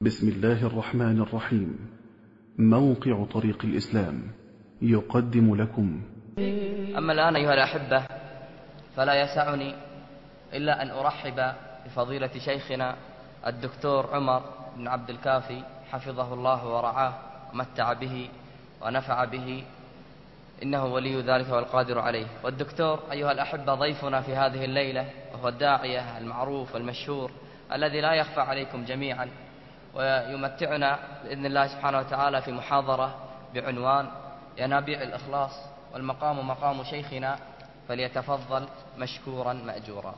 بسم الله الرحمن الرحيم. موقع طريق الإسلام يقدم لكم. أما الآن أيها الأحبة، فلا يسعني إلا أن أرحب بفضيلة شيخنا الدكتور عمر بن عبد الكافي حفظه الله ورعاه ومتع به ونفع به، إنه ولي ذلك والقادر عليه. والدكتور أيها الأحبة ضيفنا في هذه الليلة، وهو الداعية المعروف المشهور الذي لا يخفى عليكم جميعا، ويمتعنا بإذن الله سبحانه وتعالى في محاضرة بعنوان ينابيع الإخلاص، والمقام مقام شيخنا، فليتفضل مشكورا مأجورا.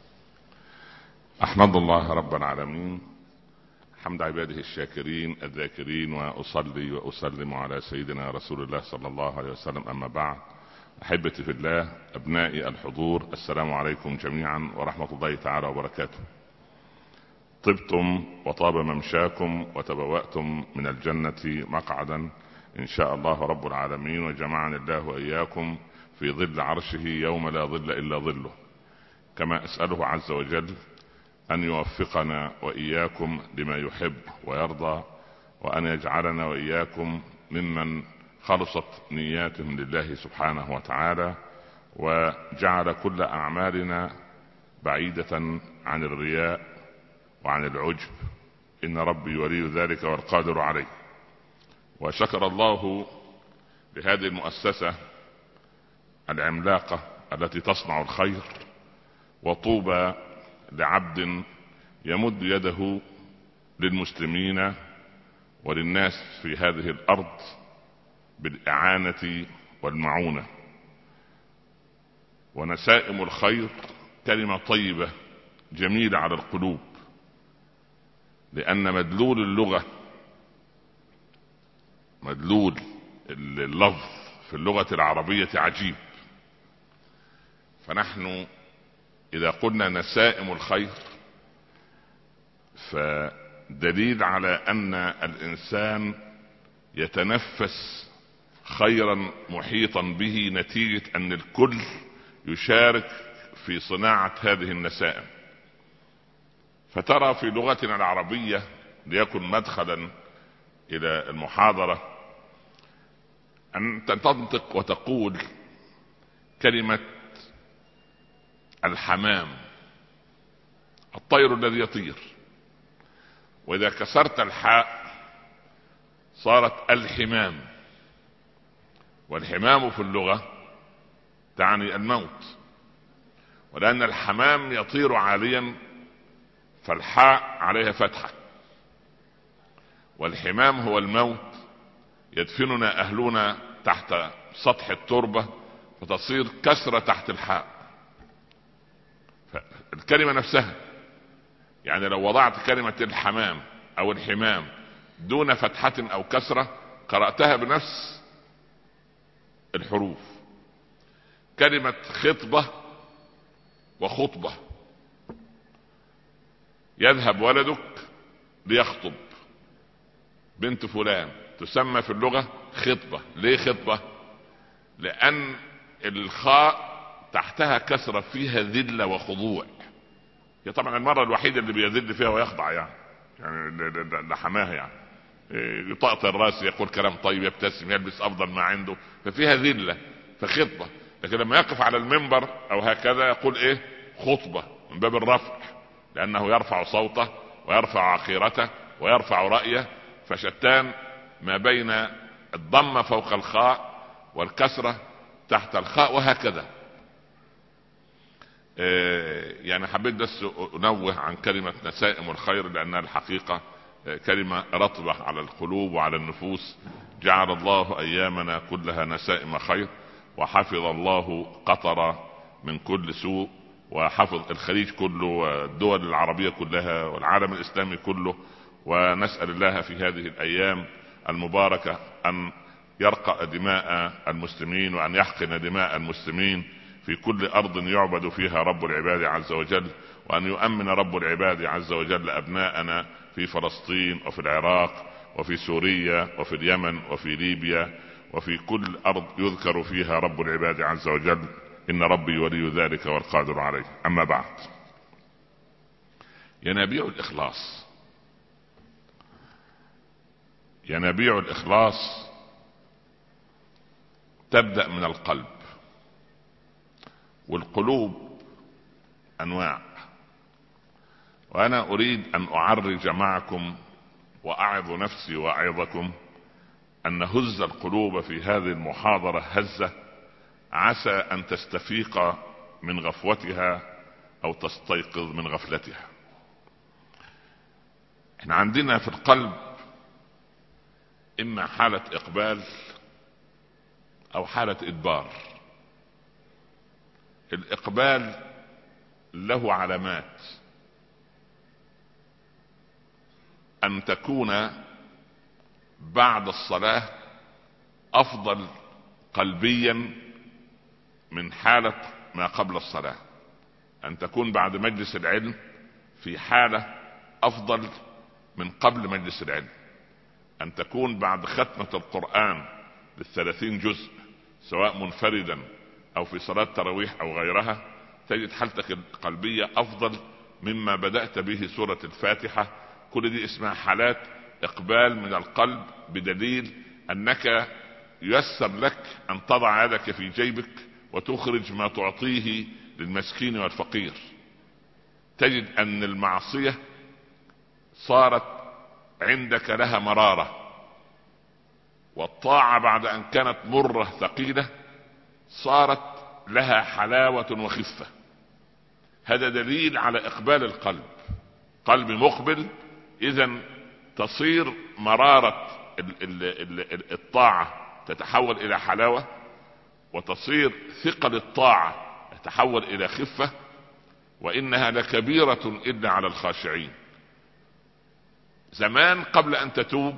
أحمد الله رب العالمين حمد عباده الشاكرين الذاكرين، وأصلي وأسلم على سيدنا رسول الله صلى الله عليه وسلم. أما بعد، أحبتي في الله، أبنائي الحضور، السلام عليكم جميعا ورحمة الله تعالى وبركاته. طبتم وطاب ممشاكم وتبوأتم من الجنة مقعدا إن شاء الله رب العالمين، وجمعني الله وإياكم في ظل عرشه يوم لا ظل إلا ظله. كما أسأله عز وجل أن يوفقنا وإياكم لما يحب ويرضى، وأن يجعلنا وإياكم ممن خلصت نياتهم لله سبحانه وتعالى، وجعل كل أعمالنا بعيدة عن الرياء وعن العجب، إن ربي ولي ذلك والقادر عليه. وشكر الله لهذه المؤسسة العملاقة التي تصنع الخير، وطوبى لعبد يمد يده للمسلمين وللناس في هذه الأرض بالإعانة والمعونة. ونسائم الخير كلمة طيبة جميلة على القلوب، لأن مدلول اللغة، مدلول اللفظ في اللغة العربية عجيب. فنحن إذا قلنا نسائم الخير فدليل على أن الإنسان يتنفس خيرا محيطا به، نتيجة أن الكل يشارك في صناعة هذه النسائم. فترى في لغتنا العربية، ليكن مدخلا إلى المحاضرة، أن تنطق وتقول كلمة الحمام، الطير الذي يطير، وإذا كسرت الحاء صارت الحمام. والحمام في اللغة تعني الموت، ولأن الحمام يطير عاليا فالحاء عليها فتحة، والحمام هو الموت. يدفننا أهلنا تحت سطح التربة فتصير كسرة تحت الحاء. الكلمة نفسها، يعني لو وضعت كلمة الحمام أو الحمام دون فتحة أو كسرة قرأتها بنفس الحروف. كلمة خطبة وخطبة، يذهب ولدك ليخطب بنت فلان، تسمى في اللغة خطبة. ليه خطبة؟ لأن الخاء تحتها كسرة فيها ذلة وخضوع. هي طبعا المرة الوحيدة اللي بيذل فيها ويخضع، يعني لحماها، يعني يطأطئ الراس، يقول كلام طيب، يبتسم، يلبس أفضل ما عنده، ففيها ذلة، فخطبة. لكن لما يقف على المنبر أو هكذا يقول إيه؟ خطبة، من باب الرفع، لأنه يرفع صوته ويرفع عقيرته ويرفع رأيه. فشتان ما بين الضمة فوق الخاء والكسرة تحت الخاء، وهكذا. يعني حبيت بس أنوه عن كلمة نسائم الخير، لأنها الحقيقة كلمة رطبة على القلوب وعلى النفوس. جعل الله أيامنا كلها نسائم خير، وحفظ الله قطر من كل سوء، وحفظ الخليج كله والدول العربية كلها والعالم الإسلامي كله. ونسأل الله في هذه الأيام المباركة أن يرقى دماء المسلمين، وأن يحقن دماء المسلمين في كل أرض يعبد فيها رب العباد عز وجل، وأن يؤمن رب العباد عز وجل أبناءنا في فلسطين وفي العراق وفي سوريا وفي اليمن وفي ليبيا وفي كل أرض يذكر فيها رب العباد عز وجل، إن ربي ولي ذلك والقادر عليه. أما بعد، ينابيع الإخلاص ينابيع الإخلاص تبدأ من القلب، والقلوب أنواع. وأنا أريد أن أعرج معكم وأعظ نفسي وأعظكم أن نهز القلوب في هذه المحاضرة هزة عسى أن تستفيق من غفوتها أو تستيقظ من غفلتها. احنا عندنا في القلب إما حالة إقبال أو حالة إدبار. الإقبال له علامات: أن تكون بعد الصلاة أفضل قلبيا من حالة ما قبل الصلاة، أن تكون بعد مجلس العلم في حالة أفضل من قبل مجلس العلم، أن تكون بعد ختمة القرآن ل30 جزء سواء منفردا أو في صلاة تراويح أو غيرها، تجد حالتك القلبية أفضل مما بدأت به سورة الفاتحة. كل دي اسمها حالات إقبال من القلب، بدليل أنك ييسر لك أن تضع يدك في جيبك وتخرج ما تعطيه للمسكين والفقير. تجد أن المعصية صارت عندك لها مرارة، والطاعة بعد أن كانت مرة ثقيلة صارت لها حلاوة وخفة. هذا دليل على إقبال القلب. قلب مقبل إذن تصير مرارة الطاعة تتحول إلى حلاوة، وتصير ثقل الطاعة تتحول إلى خفة، وإنها لكبيرة إلا على الخاشعين. زمان قبل أن تتوب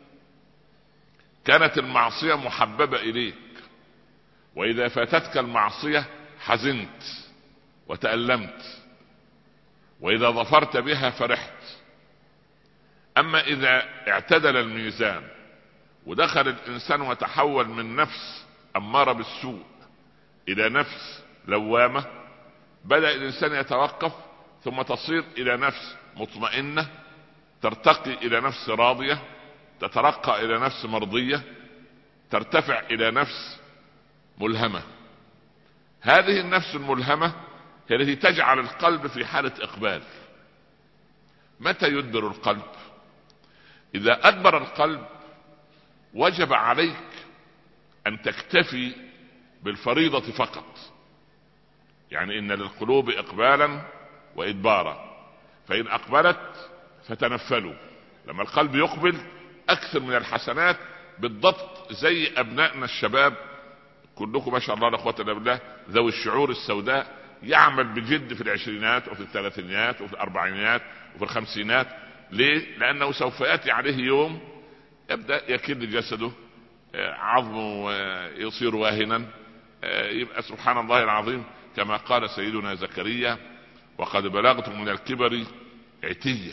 كانت المعصية محببة إليك، وإذا فاتتك المعصية حزنت وتألمت، وإذا ظفرت بها فرحت. أما إذا اعتدل الميزان ودخل الإنسان وتحول من نفس أمارة بالسوء إلى نفس لوامة، بدأ الإنسان يتوقف، ثم تصير إلى نفس مطمئنة، ترتقي إلى نفس راضية، تترقى إلى نفس مرضية، ترتفع إلى نفس ملهمة. هذه النفس الملهمة هي التي تجعل القلب في حالة إقبال. متى يدبر القلب؟ إذا أدبر القلب وجب عليك أن تكتفي بالفريضة فقط. يعني إن للقلوب إقبالا وإدبارا، فإن أقبلت فتنفلوا. لما القلب يقبل أكثر من الحسنات، بالضبط زي أبنائنا الشباب كلكم ما شاء الله لا قوة إلا بالله ذوي الشعور السوداء، يعمل بجد في العشرينات وفي الثلاثينات وفي الأربعينات وفي الخمسينات. ليه؟ لأنه سوف يأتي عليه يوم يبدأ يكل جسده، عظمه يصير واهنا، يبقى سبحان الله العظيم كما قال سيدنا زكريا: وقد بلغت من الكبر عتية.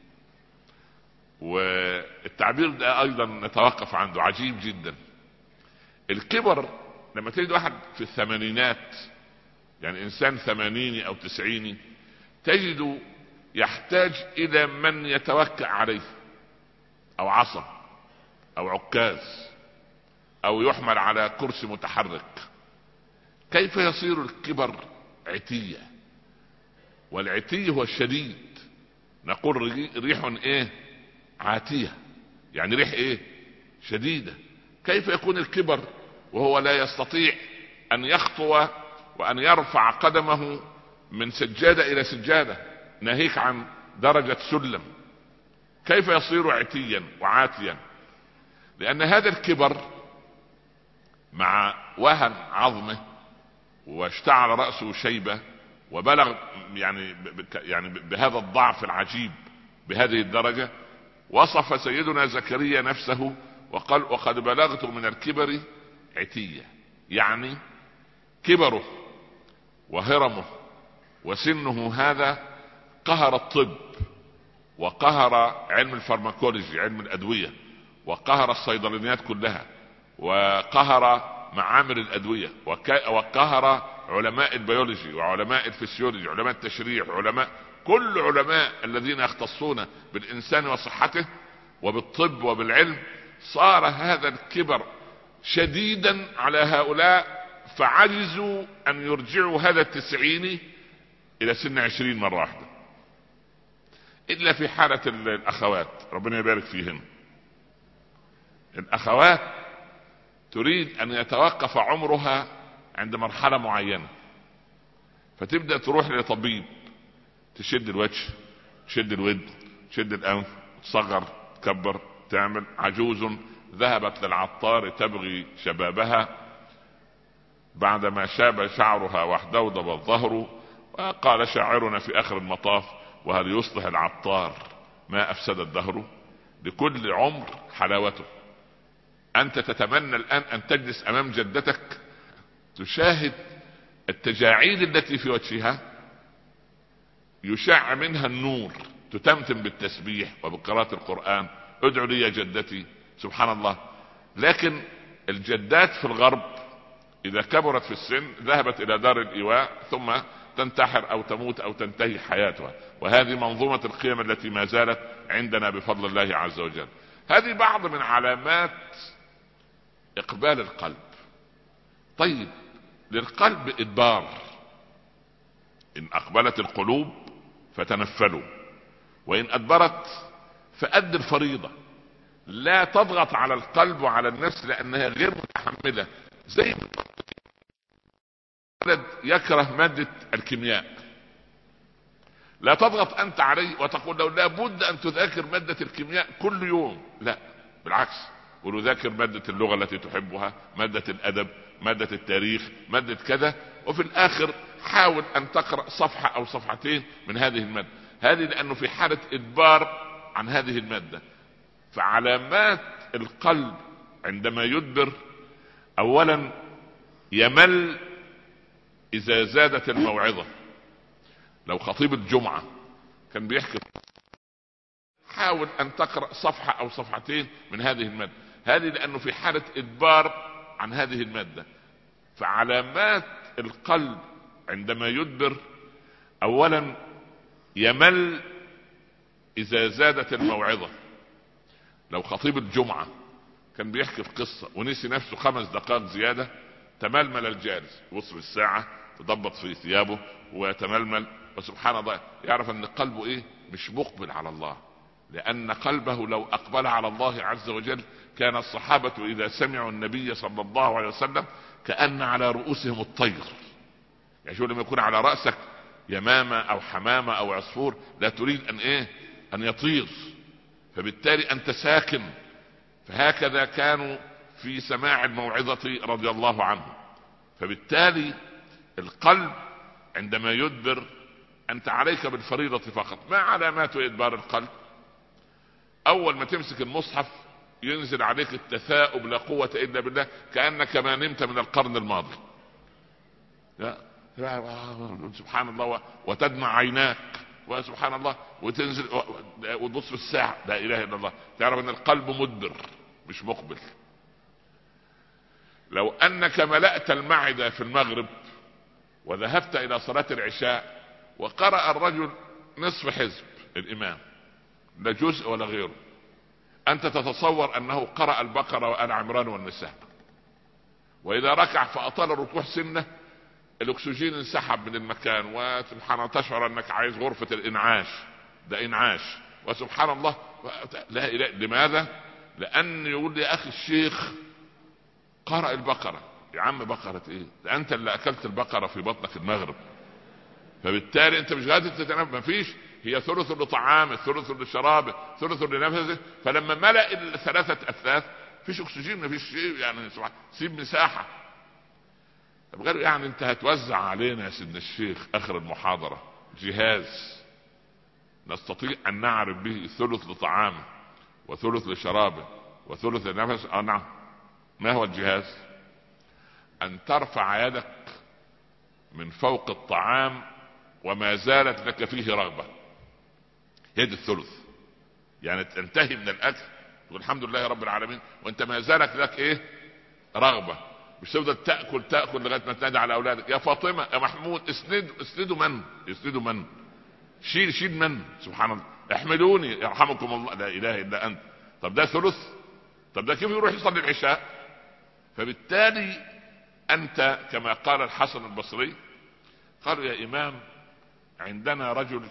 والتعبير ده أيضا نتوقف عنده، عجيب جدا. الكبر لما تجد واحد في الثمانينات، يعني إنسان 80 أو 90، تجد يحتاج إلى من يتوكأ عليه، أو عصا أو عكاز، أو يحمل على كرسي متحرك. كيف يصير الكبر عتية؟ والعتي هو الشديد. نقول ريح ايه؟ عاتية، يعني ريح ايه؟ شديدة. كيف يكون الكبر وهو لا يستطيع أن يخطو وأن يرفع قدمه من سجادة إلى سجادة، ناهيك عن درجة سلم؟ كيف يصير عتيا وعاتيا؟ لأن هذا الكبر مع وهن عظمه واشتعل رأسه شيبة وبلغ يعني بهذا الضعف العجيب بهذه الدرجة، وصف سيدنا زكريا نفسه وقال: وقد بلغت من الكبر عتية. يعني كبره وهرمه وسنه هذا قهر الطب، وقهر علم الفارماكولوجي علم الأدوية، وقهر الصيدليات كلها، وقهر معامل الأدوية، وقهر علماء البيولوجي وعلماء الفسيولوجي، علماء التشريح، كل علماء الذين يختصون بالإنسان وصحته وبالطب وبالعلم، صار هذا الكبر شديدا على هؤلاء، فعجزوا ان يرجعوا هذا 90 الى سن 20 مرة واحدة، الا في حالة الاخوات ربنا يبارك فيهن. الاخوات تريد ان يتوقف عمرها عند مرحلة معينة، فتبدأ تروح لطبيب، تشد الوجه، تشد الود، تشد الانف، تصغر، تكبر، تعمل. عجوز ذهبت للعطار تبغي شبابها بعدما شاب شعرها واحدودب الظهر، وقال شاعرنا في اخر المطاف: وهل يصلح العطار ما افسد الدهر؟ لكل عمر حلاوته. انت تتمنى الان ان تجلس امام جدتك تشاهد التجاعيد التي في وجهها، يشع منها النور، تتمتم بالتسبيح وبقراءة القرآن، ادعو لي يا جدتي، سبحان الله. لكن الجدات في الغرب اذا كبرت في السن ذهبت الى دار الايواء، ثم تنتحر او تموت او تنتهي حياتها. وهذه منظومة القيم التي ما زالت عندنا بفضل الله عز وجل. هذه بعض من علامات اقبال القلب. طيب، للقلب ادبار. ان اقبلت القلوب فتنفلوا، وان ادبرت فأد الفريضة. لا تضغط على القلب وعلى النفس لانها غير متحملة. زي ولد يكره مادة الكيمياء، لا تضغط انت عليه وتقول له لابد ان تذاكر مادة الكيمياء كل يوم، لا، بالعكس، ونذاكر مادة اللغة التي تحبها، مادة الادب، مادة التاريخ، مادة كذا، وفي الاخر حاول ان تقرأ صفحة او صفحتين من هذه المادة. هذه لانه في حالة ادبار عن هذه المادة. فعلامات القلب عندما يدبر: اولا يمل اذا زادت الموعظة. لو خطيب الجمعة كان بيحكي، حاول ان تقرأ صفحة او صفحتين من هذه المادة. هذه لانه في حالة ادبار عن هذه المادة. فعلامات القلب عندما يدبر: اولا يمل اذا زادت الموعظة. لو خطيب الجمعة كان بيحكي في قصة ونسي نفسه 5 دقائق زيادة، تململ الجالس، وصل الساعة، تضبط في ثيابه ويتململ، وسبحان الله يعرف ان قلبه ايه، مش مقبل على الله. لان قلبه لو اقبل على الله عز وجل كان الصحابة اذا سمعوا النبي صلى الله عليه وسلم كأن على رؤوسهم الطير. يعني شو لما يكون على رأسك يمامة او حمامة او عصفور، لا تريد ان ايه، ان يطير، فبالتالي انت ساكن. فهكذا كانوا في سماع الموعظة رضي الله عنه. فبالتالي القلب عندما يدبر انت عليك بالفريضة فقط. ما علامات ادبار القلب؟ اول ما تمسك المصحف ينزل عليك التثاؤب، لا قوة الا بالله، كأنك ما نمت من القرن الماضي. سبحان الله، وتدمع عيناك، وسبحان الله، وتنزل وتبص في الساعة، لا اله الا الله. تعرف ان القلب مدبر مش مقبل. لو انك ملأت المعدة في المغرب وذهبت الى صلاة العشاء وقرأ الرجل نصف حزب الامام، لا جزء ولا غيره، انت تتصور انه قرأ البقرة وآل عمران والنساء. واذا ركع فاطال الركوع سنة، الاكسجين انسحب من المكان، وسبحان الله تشعر انك عايز غرفة الانعاش، ده انعاش، وسبحان الله لا إله. لماذا؟ لان يقول لي اخي الشيخ قرأ البقرة. يا عم بقرة ايه؟ ده انت اللي اكلت البقرة في بطنك المغرب. فبالتالي انت مش قادر تتنفس، مفيش، هي ثلث لطعامه، ثلث لشرابه، ثلث لنفسه. فلما ملأ 3 أثلاث فيش اكسجين، مفيش شيء، يعني سيب مساحة. طب غير يعني انت هتوزع علينا يا سيدنا الشيخ اخر المحاضرة جهاز نستطيع ان نعرف به ثلث لطعامه وثلث لشرابه وثلث لنفسه؟ نعم. ما هو الجهاز؟ ان ترفع يدك من فوق الطعام وما زالت لك فيه رغبة، يد الثلث، يعني تنتهي من الاكل تقول الحمد لله رب العالمين وانت ما زالت لك ايه، رغبة. مش تفضل تأكل لغاية ما تنادي على اولادك يا فاطمة يا محمود اسندوا من شيل من، سبحان الله، احملوني يرحمكم الله، لا اله الا انت. طب ده ثلث؟ طب ده كيف يروح يصلي العشاء؟ فبالتالي أنت كما قال الحسن البصري، قالوا يا إمام عندنا رجل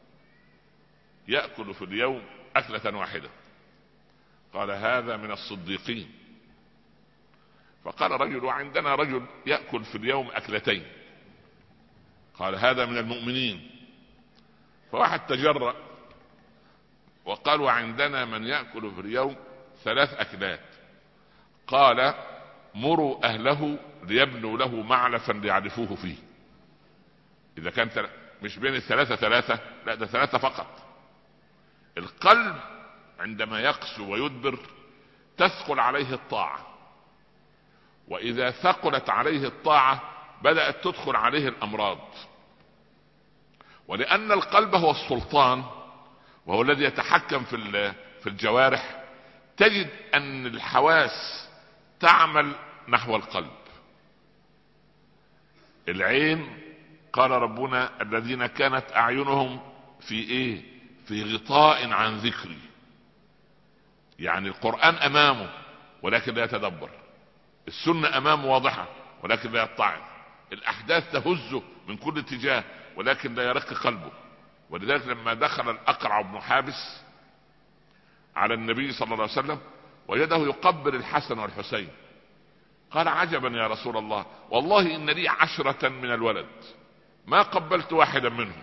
يأكل في اليوم أكلة واحدة. قال هذا من الصديقين. فقال رجل وعندنا رجل يأكل في اليوم أكلتين. قال هذا من المؤمنين. فواحد تجرأ وقال وعندنا من يأكل في اليوم 3 أكلات. قال مروا أهله ليبنوا له معلفا ليعرفوه فيه. إذا كان مش بين ال3 لا، ده 3 فقط. القلب عندما يقسو ويدبر تثقل عليه الطاعة، وإذا ثقلت عليه الطاعة بدأت تدخل عليه الأمراض. ولأن القلب هو السلطان وهو الذي يتحكم في الجوارح، تجد أن الحواس تعمل نحو القلب. العين قال ربنا الذين كانت أعينهم في غطاء عن ذكري. يعني القرآن أمامه ولكن لا يتدبر، السنة أمامه واضحة ولكن لا يطعن، الأحداث تهزه من كل اتجاه ولكن لا يرق قلبه. ولذلك لما دخل الأقرع بن حابس على النبي صلى الله عليه وسلم وجده يقبل الحسن والحسين، قال عجبا يا رسول الله، والله إن لي 10 من الولد ما قبلت واحدا منهم.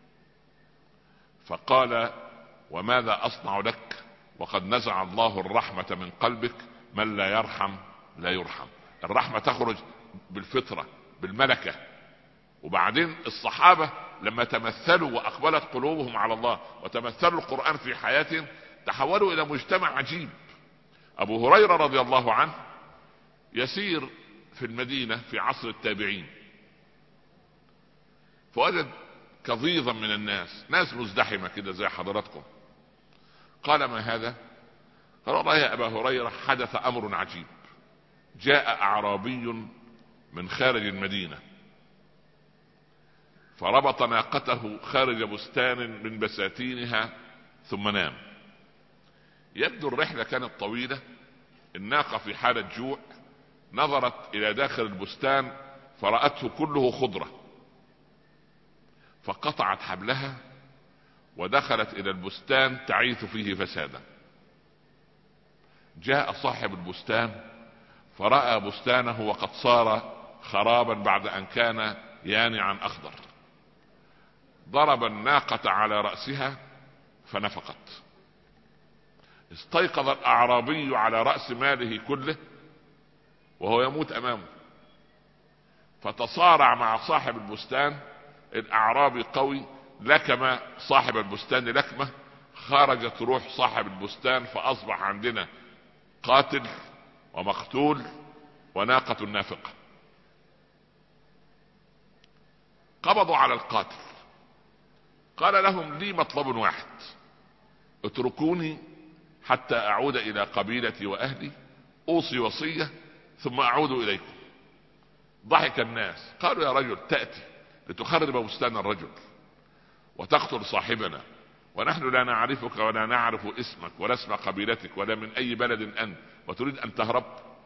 فقال وماذا أصنع لك وقد نزع الله الرحمة من قلبك، من لا يرحم لا يرحم. الرحمة تخرج بالفطرة بالملكة. وبعدين الصحابة لما تمثلوا وأقبلت قلوبهم على الله وتمثلوا القرآن في حياتهم تحولوا إلى مجتمع عجيب. أبو هريرة رضي الله عنه يسير في المدينة في عصر التابعين، فوجد كظيظا من الناس، ناس مزدحمة كده زي حضراتكم. قال ما هذا؟ قال والله يا أبا هريرة حدث أمر عجيب. جاء أعرابي من خارج المدينة فربط ناقته خارج بستان من بساتينها ثم نام. يبدو الرحلة كانت طويلة. الناقة في حالة جوع نظرت إلى داخل البستان فرأته كله خضرة، فقطعت حبلها ودخلت إلى البستان تعيث فيه فسادا. جاء صاحب البستان فرأى بستانه وقد صار خرابا بعد أن كان يانعا أخضر. ضرب الناقة على رأسها فنفقت. استيقظ الأعرابي على رأس ماله كله وهو يموت أمامه، فتصارع مع صاحب البستان. الأعرابي قوي، لكم صاحب البستان لكمة، خرجت روح صاحب البستان، فأصبح عندنا قاتل ومقتول وناقة نافقة. قبضوا على القاتل، قال لهم لي مطلب واحد، اتركوني حتى أعود إلى قبيلتي وأهلي أوصي وصية ثم أعود إليكم. ضحك الناس، قالوا يا رجل تأتي لتخرب بستان الرجل وتقتل صاحبنا ونحن لا نعرفك ولا نعرف اسمك ولا اسم قبيلتك ولا من أي بلد أنت وتريد أن تهرب؟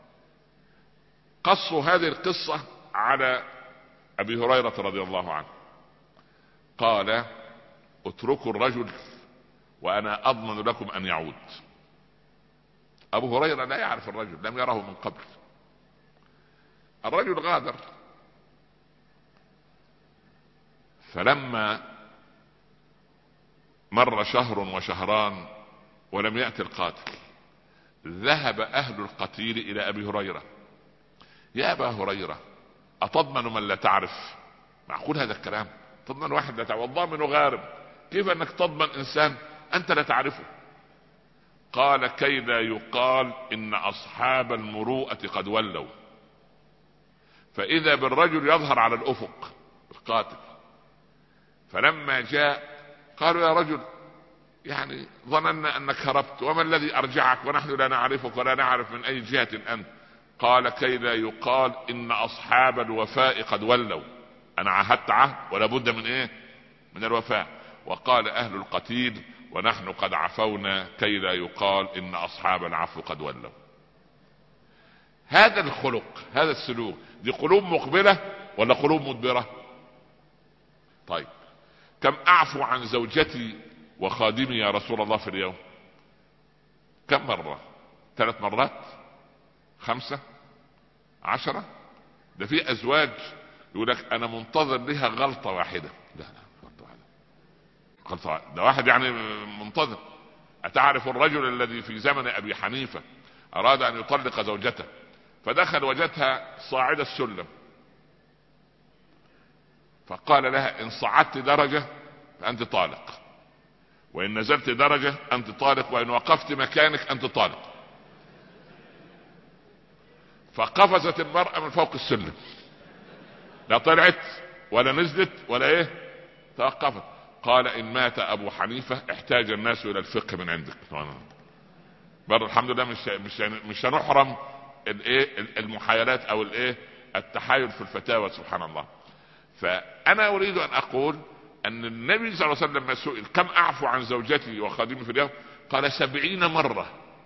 قصوا هذه القصة على أبي هريرة رضي الله عنه. قال اتركوا الرجل وأنا أضمن لكم أن يعود. أبو هريرة لا يعرف الرجل، لم يره من قبل. الرجل غادر. فلما مر شهر وشهران ولم يأتي القاتل، ذهب أهل القتيل إلى أبي هريرة. يا أبا هريرة أتضمن من لا تعرف؟ معقول هذا الكلام؟ تضمن واحد لا تعرف؟ والضامن غارم، كيف أنك تضمن إنسان أنت لا تعرفه؟ قال كي لا يقال إن أصحاب المروءة قد ولوا. فإذا بالرجل يظهر على الأفق القاتل. فلما جاء قالوا يا رجل يعني ظننا أنك هربت، وما الذي أرجعك ونحن لا نعرفك ولا نعرف من أي جهة أنت؟ قال كي لا يقال إن أصحاب الوفاء قد ولوا. أنا عهدت عهد ولا بد من من الوفاء. وقال أهل القتيل ونحن قد عفونا كي لا يقال إن أصحاب العفو قد ولوا. هذا الخلق، هذا السلوك، دي قلوب مقبلة ولا قلوب مدبرة؟ طيب كم أعفو عن زوجتي وخادمي يا رسول الله في اليوم؟ كم مرة؟ 3 مرات؟ 5؟ 10؟ ده في أزواج يقول لك أنا منتظر لها غلطة واحدة. لا غلطة واحدة، غلطة واحدة، ده واحد يعني منتظر. أتعرف الرجل الذي في زمن أبي حنيفة أراد أن يطلق زوجته، فدخل وجدها صاعدة السلم، فقال لها إن صعدت درجة فأنت طالق، وإن نزلت درجة أنت طالق، وإن وقفت مكانك أنت طالق. فقفزت المرأة من فوق السلم، لا طلعت ولا نزلت ولا ايه، توقفت. قال إن مات أبو حنيفة احتاج الناس إلى الفقه من عندك. بر الحمد لله مش هنحرم الايه المحايلات او الايه التحايل في الفتاوى، سبحان الله. فأنا أريد أن أقول أن النبي صلى الله عليه وسلم لما سئل كم أعفو عن زوجتي وخادمي في اليوم، قال 70 مرة.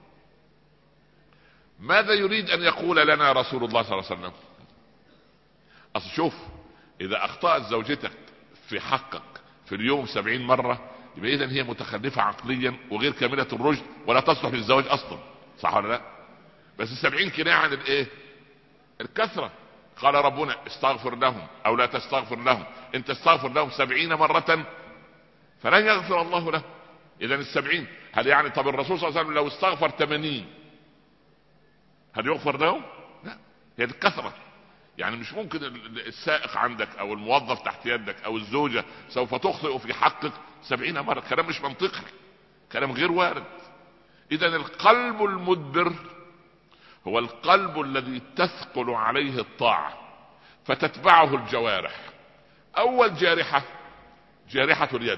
ماذا يريد أن يقول لنا رسول الله صلى الله عليه وسلم؟ أصل شوف، إذا أخطأت زوجتك في حقك في اليوم 70 مرة، يبقى إذن هي متخلفة عقليا وغير كاملة الرشد ولا تصلح للزواج أصلا، صح ولا لا؟ بس 70 كناية عن الإيه؟ الكثرة. قال ربنا استغفر لهم أو لا تستغفر لهم، إن تستغفر لهم 70 مرة فلن يغفر الله له. إذن 70 هل يعني طب الرسول صلى الله عليه وسلم لو استغفر 80 هل يغفر له؟ لا، هي الكثرة. يعني مش ممكن السائق عندك او الموظف تحت يدك او الزوجة سوف تخطئ في حقك 70 مرة. كلام مش منطقي، كلام غير وارد. اذا القلب المدبر هو القلب الذي تثقل عليه الطاعة فتتبعه الجوارح. اول جارحة جارحة اليد.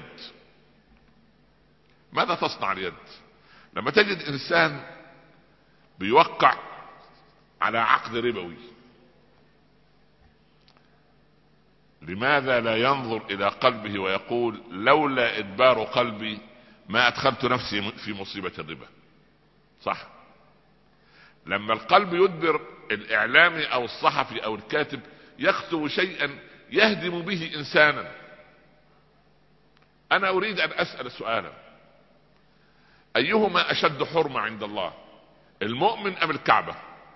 ماذا تصنع اليد؟ لما تجد انسان بيوقع على عقد ربوي، لماذا لا ينظر الى قلبه ويقول لولا ادبار قلبي ما ادخلت نفسي في مصيبة الربا؟ صح. لما القلب يدبر، الاعلامي او الصحفي او الكاتب يكتب شيئا يهدم به انسانا. انا اريد ان اسأل سؤالا، ايهما اشد حرمة عند الله، المؤمن ام الكعبة؟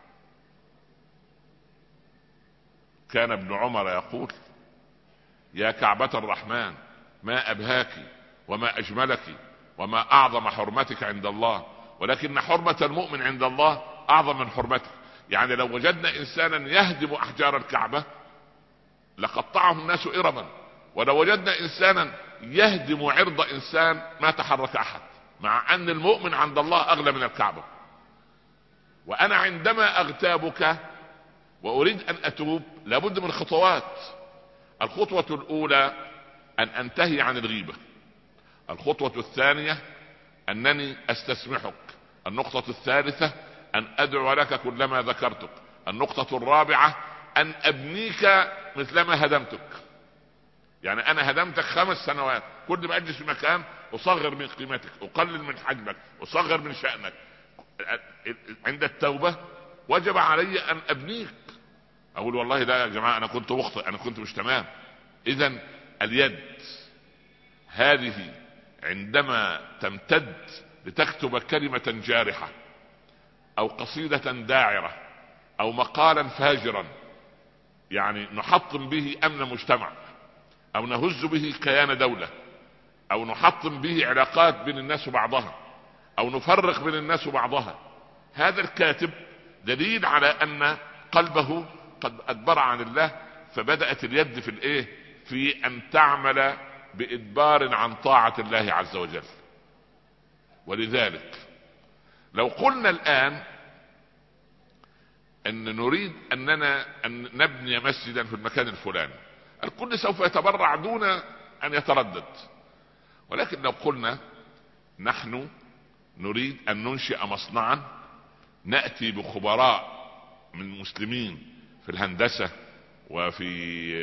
كان ابن عمر يقول يا كعبة الرحمن ما أبهاك وما أجملك وما أعظم حرمتك عند الله، ولكن حرمة المؤمن عند الله أعظم من حرمته. يعني لو وجدنا إنسانا يهدم أحجار الكعبة لقطعه الناس إرما، ولو وجدنا إنسانا يهدم عرض إنسان ما تحرك أحد، مع أن المؤمن عند الله أغلى من الكعبة. وأنا عندما أغتابك وأريد أن أتوب لابد من خطوات. الخطوة الأولى أن أنتهي عن الغيبة. الخطوة الثانية أنني أستسمحك. النقطة الثالثة أن أدعو لك كلما ذكرتك. النقطة الرابعة أن أبنيك مثلما هدمتك. يعني أنا هدمتك 5 سنوات، كل ما أجلس في مكان أصغر من قيمتك، أقلل من حجمك، أصغر من شأنك. عند التوبة وجب علي أن أبنيك، اقول والله لا يا جماعة انا كنت مخطئ، انا كنت مش تمام. اذا اليد هذه عندما تمتد لتكتب كلمة جارحة او قصيدة داعرة او مقالا فاجرا، يعني نحطم به امن مجتمع او نهز به كيان دولة او نحطم به علاقات بين الناس وبعضها او نفرق بين الناس وبعضها، هذا الكاتب دليل على ان قلبه قد أدبر عن الله. فبدأت اليد في الايه، في ان تعمل بإدبار عن طاعة الله عز وجل. ولذلك لو قلنا الآن ان نريد اننا ان نبني مسجدا في المكان الفلاني، الكل سوف يتبرع دون ان يتردد. ولكن لو قلنا نحن نريد ان ننشئ مصنعا، نأتي بخبراء من مسلمين في الهندسة وفي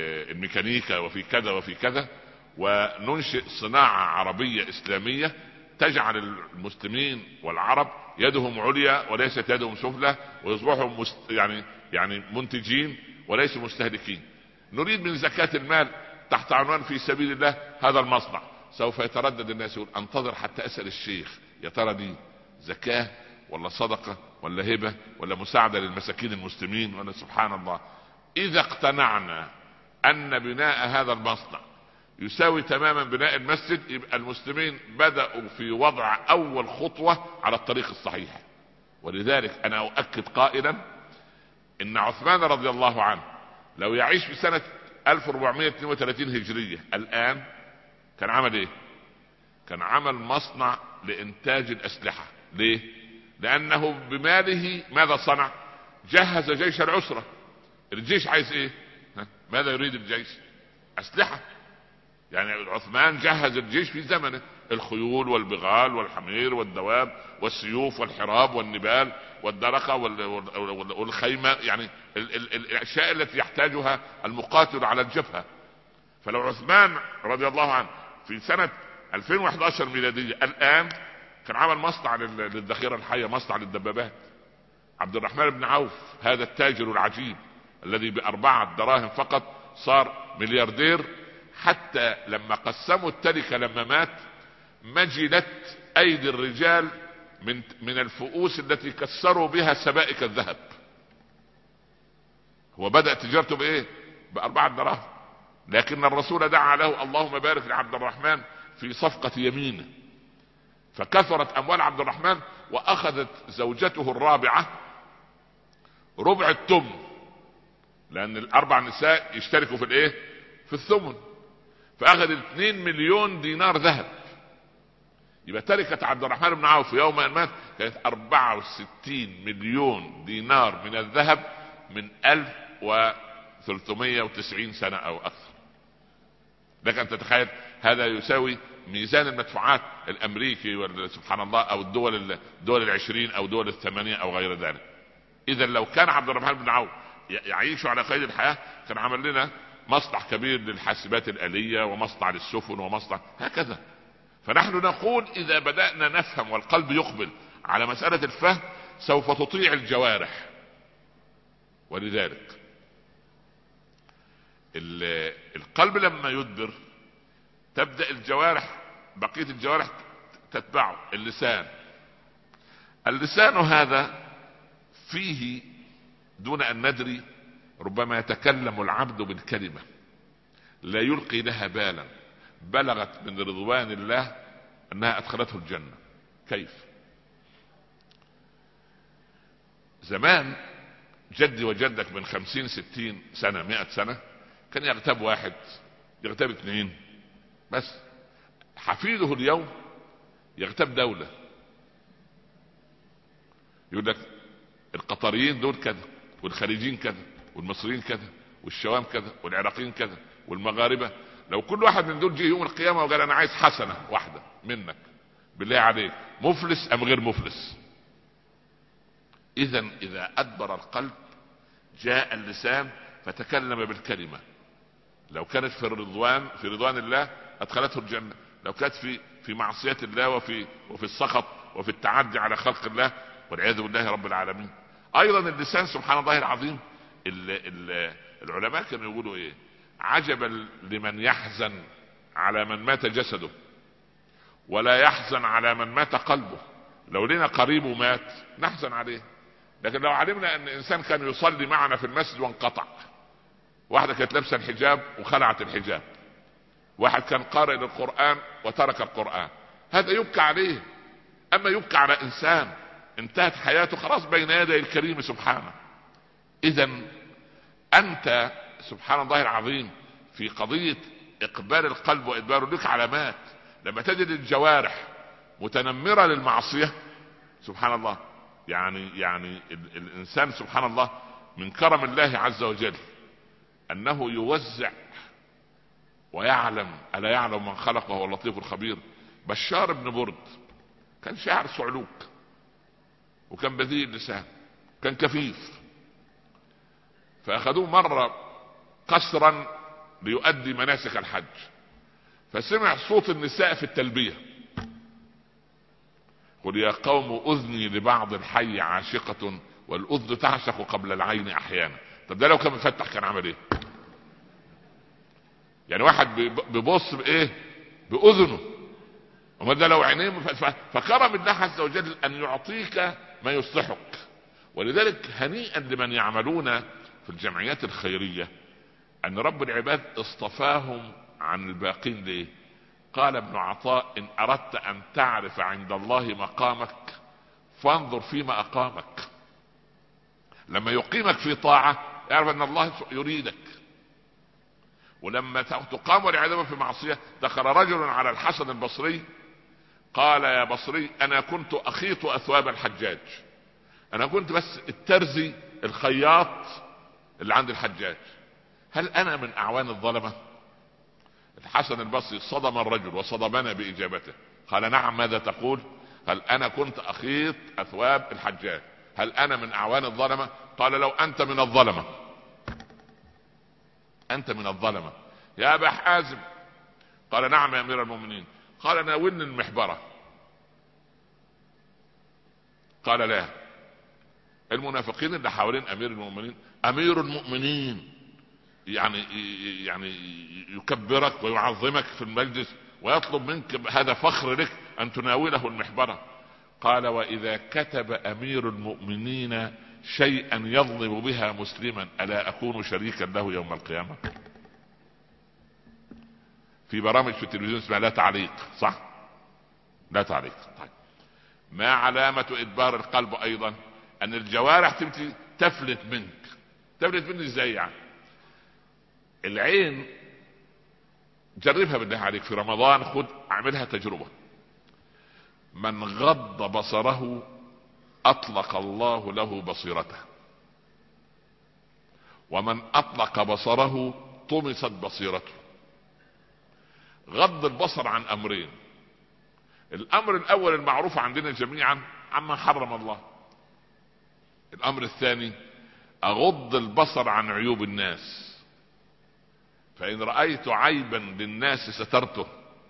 الميكانيكا وفي كذا وفي كذا، وننشئ صناعة عربية إسلامية تجعل المسلمين والعرب يدهم عليا وليست يدهم سفلى، ويصبحوا يعني منتجين وليس مستهلكين. نريد من زكاة المال تحت عنوان في سبيل الله هذا المصنع. سوف يتردد الناس يقول انتظر حتى اسأل الشيخ يا ترى دي زكاة ولا صدقة ولا هبة ولا مساعدة للمساكين المسلمين ولا. سبحان الله، اذا اقتنعنا ان بناء هذا المصنع يساوي تماما بناء المسجد، يبقى المسلمين بدأوا في وضع اول خطوة على الطريق الصحيح. ولذلك انا اؤكد قائلا ان عثمان رضي الله عنه لو يعيش في سنة 1432 هجرية الان كان عمل ايه؟ كان عمل مصنع لانتاج الاسلحة. ليه؟ لانه بماله ماذا صنع؟ جهز جيش العسرة. الجيش عايز ايه؟ ماذا يريد الجيش؟ اسلحة. يعني عثمان جهز الجيش في زمنه، الخيول والبغال والحمير والدواب والسيوف والحراب والنبال والدرقة والخيمة، يعني الاشياء التي يحتاجها المقاتل على الجبهة. فلو عثمان رضي الله عنه في سنة 2011 ميلادية الان كان عمل مصنع للذخيرة الحية، مصنع للدبابات. عبد الرحمن بن عوف هذا التاجر العجيب الذي ب4 دراهم فقط صار ملياردير، حتى لما قسموا التركة لما مات مجلت ايدي الرجال من الفؤوس التي كسروا بها سبائك الذهب. هو بدأ تجارته بايه؟ ب4 دراهم، لكن الرسول دعا له اللهم بارك لعبد الرحمن في صفقة يمينه، فكثرت اموال عبد الرحمن، واخذت زوجته الرابعة ربع الثمن، لان ال4 نساء يشتركوا في الايه؟ في الثمن. فاخذ 2 مليون دينار ذهب. يبقى تركة عبد الرحمن بن عوف يوم ان مات كانت 64 مليون دينار من الذهب من 1390 سنة او اكثر. لك ان تتخيل هذا يساوي ميزان المدفوعات الامريكي سبحان الله، او الدول 20 او دول 8 او غير ذلك. اذا لو كان عبد الرحمن بن عوف يعيش على قيد الحياة كان عمل لنا مصنع كبير للحاسبات الآلية ومصنع للسفن ومصنع هكذا. فنحن نقول اذا بدأنا نفهم والقلب يقبل على مسألة الفهم سوف تطيع الجوارح. ولذلك القلب لما يدبر تبدأ الجوارح، بقية الجوارح تتبعه. اللسان هذا فيه دون ان ندري ربما يتكلم العبد بالكلمة لا يلقي لها بالا، بلغت من رضوان الله انها ادخلته الجنة. كيف؟ زمان جدي وجدك من 50 60 سنة 100 سنة كان يغتاب 1 يغتاب 2 بس. حفيده اليوم يغتاب دولة. يقول لك القطريين دول كذا، والخليجيين كذا، والمصريين كذا، والشوام كذا، والعراقيين كذا، والمغاربة. لو كل واحد من دول جه يوم القيامة وقال انا عايز حسنة واحدة منك، بالله عليك مفلس ام غير مفلس؟ اذا ادبر القلب جاء اللسان فتكلم بالكلمة. لو كانت في رضوان الله ادخلته الجنة، لو كانت في معصية الله وفي السخط وفي التعدي على خلق الله والعياذ بالله رب العالمين. ايضا اللسان سبحان الله العظيم، العلماء كانوا يقولوا ايه؟ عجبا لمن يحزن على من مات جسده ولا يحزن على من مات قلبه. لو لنا قريبه مات نحزن عليه، لكن لو علمنا ان انسان كان يصلي معنا في المسجد وانقطع، واحدة كانت لابسه الحجاب وخلعت الحجاب، واحد كان قارئ للقرآن وترك القرآن، هذا يبكى عليه. اما يبكى على انسان انتهت حياته خلاص بين يدي الكريم سبحانه. اذا انت سبحان الله العظيم في قضية اقبال القلب وادباره لك علامات. لما تجد الجوارح متنمرة للمعصية سبحان الله، يعني الانسان سبحان الله من كرم الله عز وجل انه يوزع ويعلم، الا يعلم من خلق وهو اللطيف الخبير. بشار بن برد كان شاعر صعلوك، وكان بذيء اللسان، كان كفيف. فاخذوه مرة قسرا ليؤدي مناسك الحج، فسمع صوت النساء في التلبية، قل يا قوم اذني لبعض الحي عاشقة والاذن تعشق قبل العين احيانا. طب ده لو كان مفتح كان عمل ايه؟ يعني واحد بيبص بايه؟ باذنه. وما ده لو عينيه فكرم الله عز وجل ان يعطيك ما يصلحك. ولذلك هنيئا لمن يعملون في الجمعيات الخيرية ان رب العباد اصطفاهم عن الباقين. ليه؟ قال ابن عطاء ان اردت ان تعرف عند الله مقامك فانظر فيما اقامك. لما يقيمك في طاعة اعرف ان الله يريدك، ولما تقام والعياذ في معصية. دخل رجل على الحسن البصري قال يا بصري انا كنت اخيط اثواب الحجاج، انا كنت بس الترزي الخياط اللي عند الحجاج، هل انا من اعوان الظلمة؟ الحسن البصري صدم الرجل وصدمنا باجابته. قال نعم ماذا تقول؟ قال انا كنت اخيط اثواب الحجاج، هل انا من اعوان الظلمة؟ قال لو انت من الظلمة. انت من الظلمة يا ابا حازم. قال نعم يا امير المؤمنين. قال ناولني المحبرة. قال لا. المنافقين اللي حوالين امير المؤمنين، امير المؤمنين يعني يكبرك ويعظمك في المجلس ويطلب منك، هذا فخر لك ان تناوله المحبرة. قال واذا كتب امير المؤمنين شيئا يظلم بها مسلما الا اكون شريكا له يوم القيامة؟ في برامج في التلفزيون اسمها لا تعليق، صح؟ لا تعليق. طيب ما علامة ادبار القلب ايضا؟ ان الجوارح تبتدي تفلت منك. تفلت منك ازاي يعني؟ العين جربها بالله عليك في رمضان، خد اعملها تجربة. من غض بصره اطلق الله له بصيرته، ومن اطلق بصره طمست بصيرته. غض البصر عن امرين. الامر الاول المعروف عندنا جميعا عما حرم الله. الامر الثاني اغض البصر عن عيوب الناس، فان رأيت عيبا للناس سترته.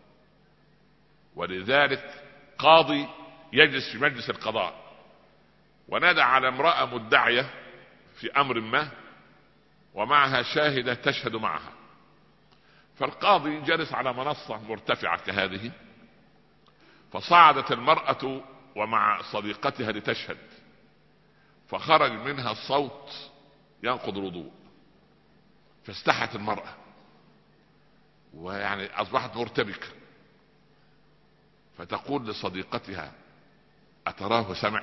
ولذلك قاضي يجلس في مجلس القضاء ونادى على امرأة مدعية في امر ما ومعها شاهدة تشهد معها، فالقاضي جلس على منصة مرتفعة كهذه، فصعدت المرأة ومع صديقتها لتشهد، فخرج منها صوت ينقض الوضوء، فاستحت المرأة ويعني اصبحت مرتبكة، فتقول لصديقتها اتراه سمع؟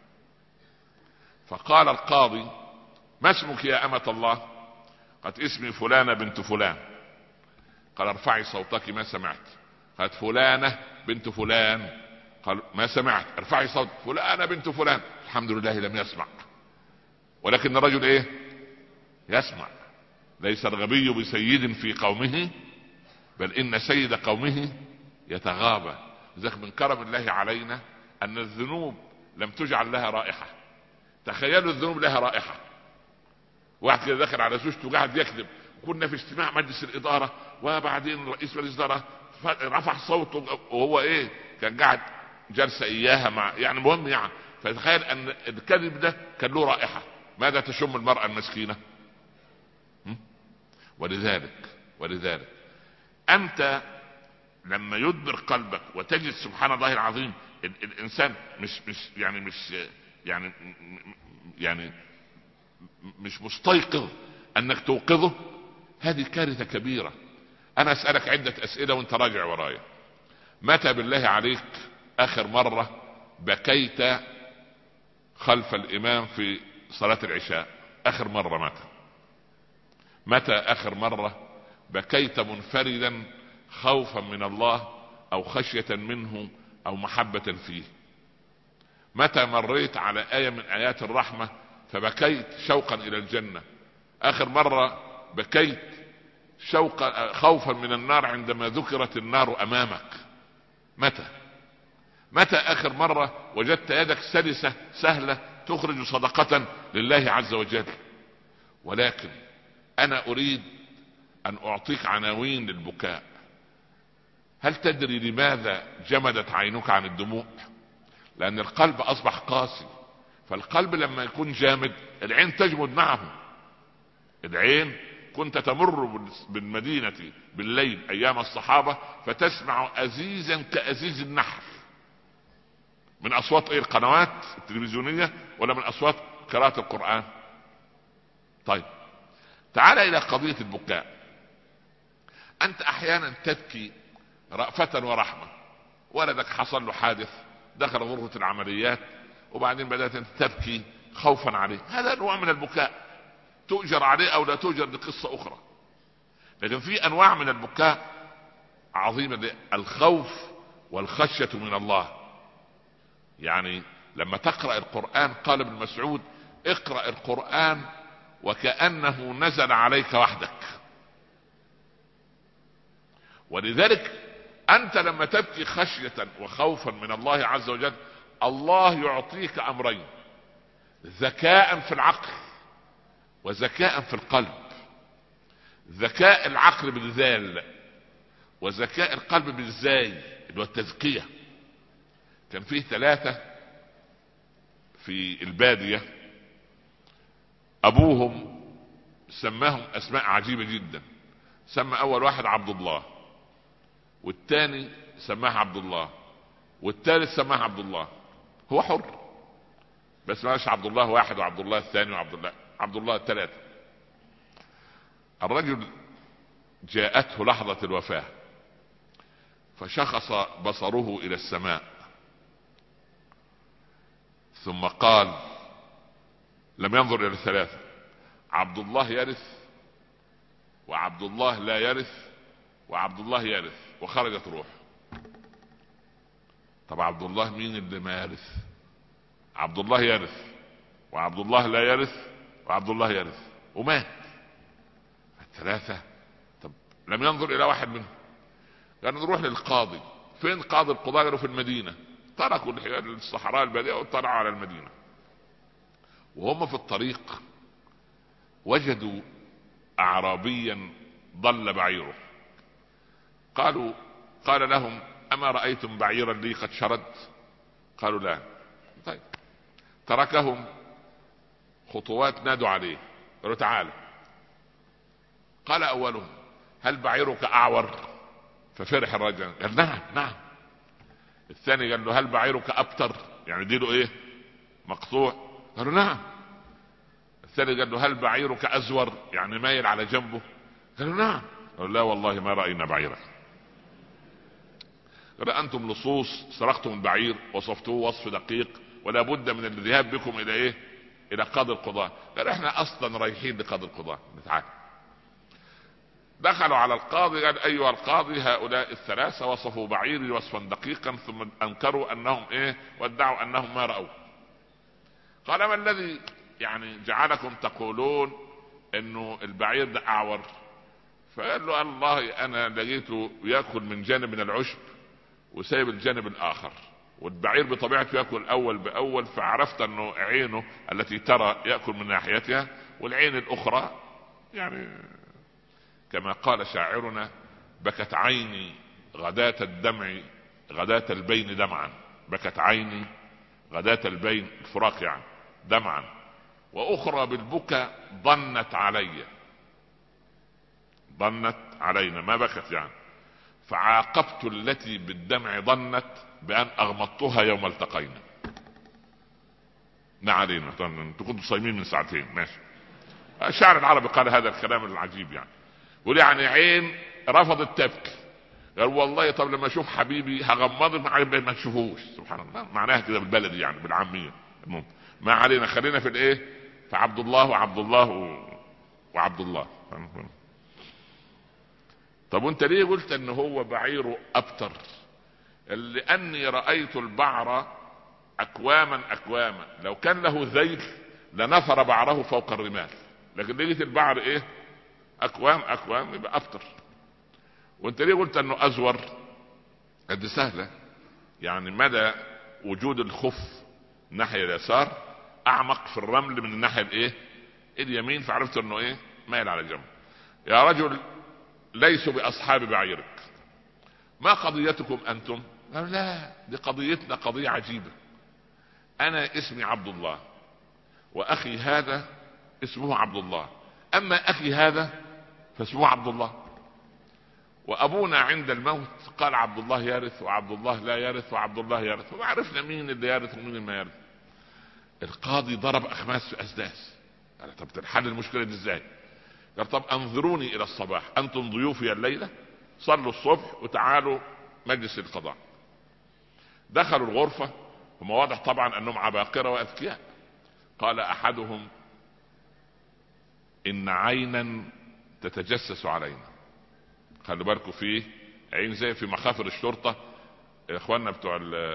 فقال القاضي ما اسمك يا امة الله؟ قالت اسمي فلانة بنت فلان. قال ارفعي صوتك ما سمعت. قالت فلانة بنت فلان. قال ما سمعت. ارفعي صوت. فلانة بنت فلان. الحمد لله لم يسمع. ولكن الرجل ايه؟ يسمع. ليس الغبي بسيد في قومه بل ان سيد قومه يتغابى. ذلك من كرم الله علينا ان الذنوب لم تجعل لها رائحة. تخيلوا الذنوب لها رائحة. واحد كده دخل على زوجته وقاعد يكذب، كنا في اجتماع مجلس الادارة وبعدين رئيس مجلس الادارة رفع صوته وهو ايه كان قاعد جلسة اياها مع يعني مهم يعني. فتخيل ان الكذب ده كان له رائحة. ماذا تشم المرأة المسكينة؟ ولذلك انت لما يدبر قلبك وتجد سبحان الله العظيم الانسان مش مستيقظ انك توقظه، هذه كارثة كبيرة. انا اسألك عدة اسئلة وانت راجع ورايا. متى بالله عليك اخر مرة بكيت خلف الامام في صلاة العشاء؟ اخر مرة متى اخر مرة بكيت منفردا خوفا من الله او خشية منه او محبة فيه؟ متى مريت على آية من آيات الرحمة فبكيت شوقا الى الجنة؟ اخر مرة بكيت خوفا من النار عندما ذكرت النار امامك؟ متى اخر مرة وجدت يدك سلسة سهلة تخرج صدقة لله عز وجل؟ ولكن انا اريد ان اعطيك عناوين للبكاء. هل تدري لماذا جمدت عينك عن الدموع؟ لان القلب اصبح قاسي. فالقلب لما يكون جامد العين تجمد معه. العين كنت تمر بالمدينة بالليل ايام الصحابة فتسمع ازيزا كازيز النحل، من اصوات القنوات التلفزيونية ولا من اصوات قراءة القرآن؟ طيب تعال الى قضية البكاء. انت احيانا تبكي رأفة ورحمة، ولدك حصل له حادث دخل غرفة العمليات وبعدين بدأت انت تبكي خوفا عليه، هذا نوع من البكاء تؤجر عليه او لا تؤجر، بقصة اخرى. لكن في انواع من البكاء عظيمة، الخوف والخشية من الله. يعني لما تقرأ القرآن قال ابن مسعود اقرأ القرآن وكأنه نزل عليك وحدك. ولذلك انت لما تبكي خشية وخوفا من الله عز وجل الله يعطيك امرين: ذكاء في العقل وذكاء في القلب. ذكاء العقل بالذال وذكاء القلب بالزاي اللي هو التزكية. كان فيه 3 في البادية ابوهم سماهم اسماء عجيبة جدا. سمى اول واحد عبد الله، والتاني سماه عبد الله، والثالث سماه عبد الله. هو حر، بس ماش عبد الله واحد وعبد الله الثاني عبد الله الثلاثة. الرجل جاءته لحظة الوفاة فشخص بصره الى السماء ثم قال، لم ينظر الى 3، عبد الله يرث وعبد الله لا يرث وعبد الله يرث، وخرجت روح. طب عبد الله مين اللي ما يرث؟ عبد الله يرث وعبد الله لا يرث وعبد الله يرث ومات. 3. طب لم ينظر الى واحد منهم، قال نروح للقاضي. فين قاضي القضاء؟ قالوا في المدينة. تركوا الصحراء البادية وطلعوا على المدينة. وهم في الطريق وجدوا اعرابيا ضل بعيره. قال لهم اما رأيتم بعيرا لي قد شرد؟ قالوا لا. طيب تركهم خطوات، نادوا عليه قالوا تعال. قال اولهم هل بعيرك اعور؟ ففرح الرجل قال نعم. الثاني قال له هل بعيرك ابتر؟ يعني ديله ايه مقطوع؟ قالوا نعم. الثالث قال له هل بعيرك ازور؟ يعني مايل على جنبه؟ قالوا نعم. قالوا لا والله ما رأينا بعيرا. قال انتم لصوص سرقتم البعير وصفتوه وصف دقيق ولا بد من الذهاب بكم الى ايه؟ الى قاضي القضاء. قال احنا اصلا رايحين لقاضي القضاء. نتعال. دخلوا على القاضي قال ايها القاضي هؤلاء 3 وصفوا بعيري وصفا دقيقا ثم انكروا انهم ايه وادعوا انهم ما رأوا. قال ما الذي يعني جعلكم تقولون انه البعير ده اعور؟ فقال له الله انا لقيته ياكل من جانب من العشب وسايب الجانب الاخر، والبعير بطبيعته ياكل اول باول، فعرفت انه عينه التي ترى ياكل من ناحيتها والعين الاخرى يعني كما قال شاعرنا بكت عيني غداة الدمع غداة البين دمعا. بكت عيني غداة البين الفراق يعني دمعا، واخرى بالبكا ضنت علينا ما بكت يعني. فعاقبت التي بالدمع ضنت بان اغمضتها يوم التقينا. ما علينا، انتوا كنتوا صايمين من 2 ساعة ماشي. الشاعر العربي قال هذا الكلام العجيب يعني، يقول يعني عين رفضت تبكي قال والله طب لما اشوف حبيبي هغمض ما تشوفوش. سبحان الله، معناها كده بالبلدي يعني بالعامية. ما علينا، خلينا في الايه، في عبد الله وعبد الله. طب وانت ليه قلت ان هو بعيره ابتر؟ لاني رأيت البعر اكواما لو كان له ذيل لنفر بعره فوق الرمال، لكن لقيت البعر ايه اكوام يبقى ابتر. وانت ليه قلت انه ازور؟ قد سهلة يعني، مدى وجود الخف الناحية اليسار اعمق في الرمل من الناحية الايه اليمين، فعرفت انه ايه مايل على جنب. يا رجل ليسوا باصحاب بعيرك، ما قضيتكم انتم؟ قالوا لا دي قضيتنا قضية عجيبة. انا اسمي عبد الله، واخي هذا اسمه عبد الله، اما اخي هذا فاسمه عبد الله، وابونا عند الموت قال عبد الله يرث وعبد الله لا يرث وعبد الله يرث، وما عرفنا مين اللي يرث ومين اللي ما يرث. القاضي ضرب اخماس في اسداس. قال طب تنحل المشكله دي ازاي؟ قال طب انظروني الى الصباح، انتم ضيوفي الليله، صلوا الصبح وتعالوا مجلس القضاء. دخلوا الغرفه، هم واضح طبعا انهم عباقره واذكياء. قال احدهم ان عينا تتجسس علينا. خلوا بالكم، فيه عين زي في مخافر الشرطه، اخواننا بتوع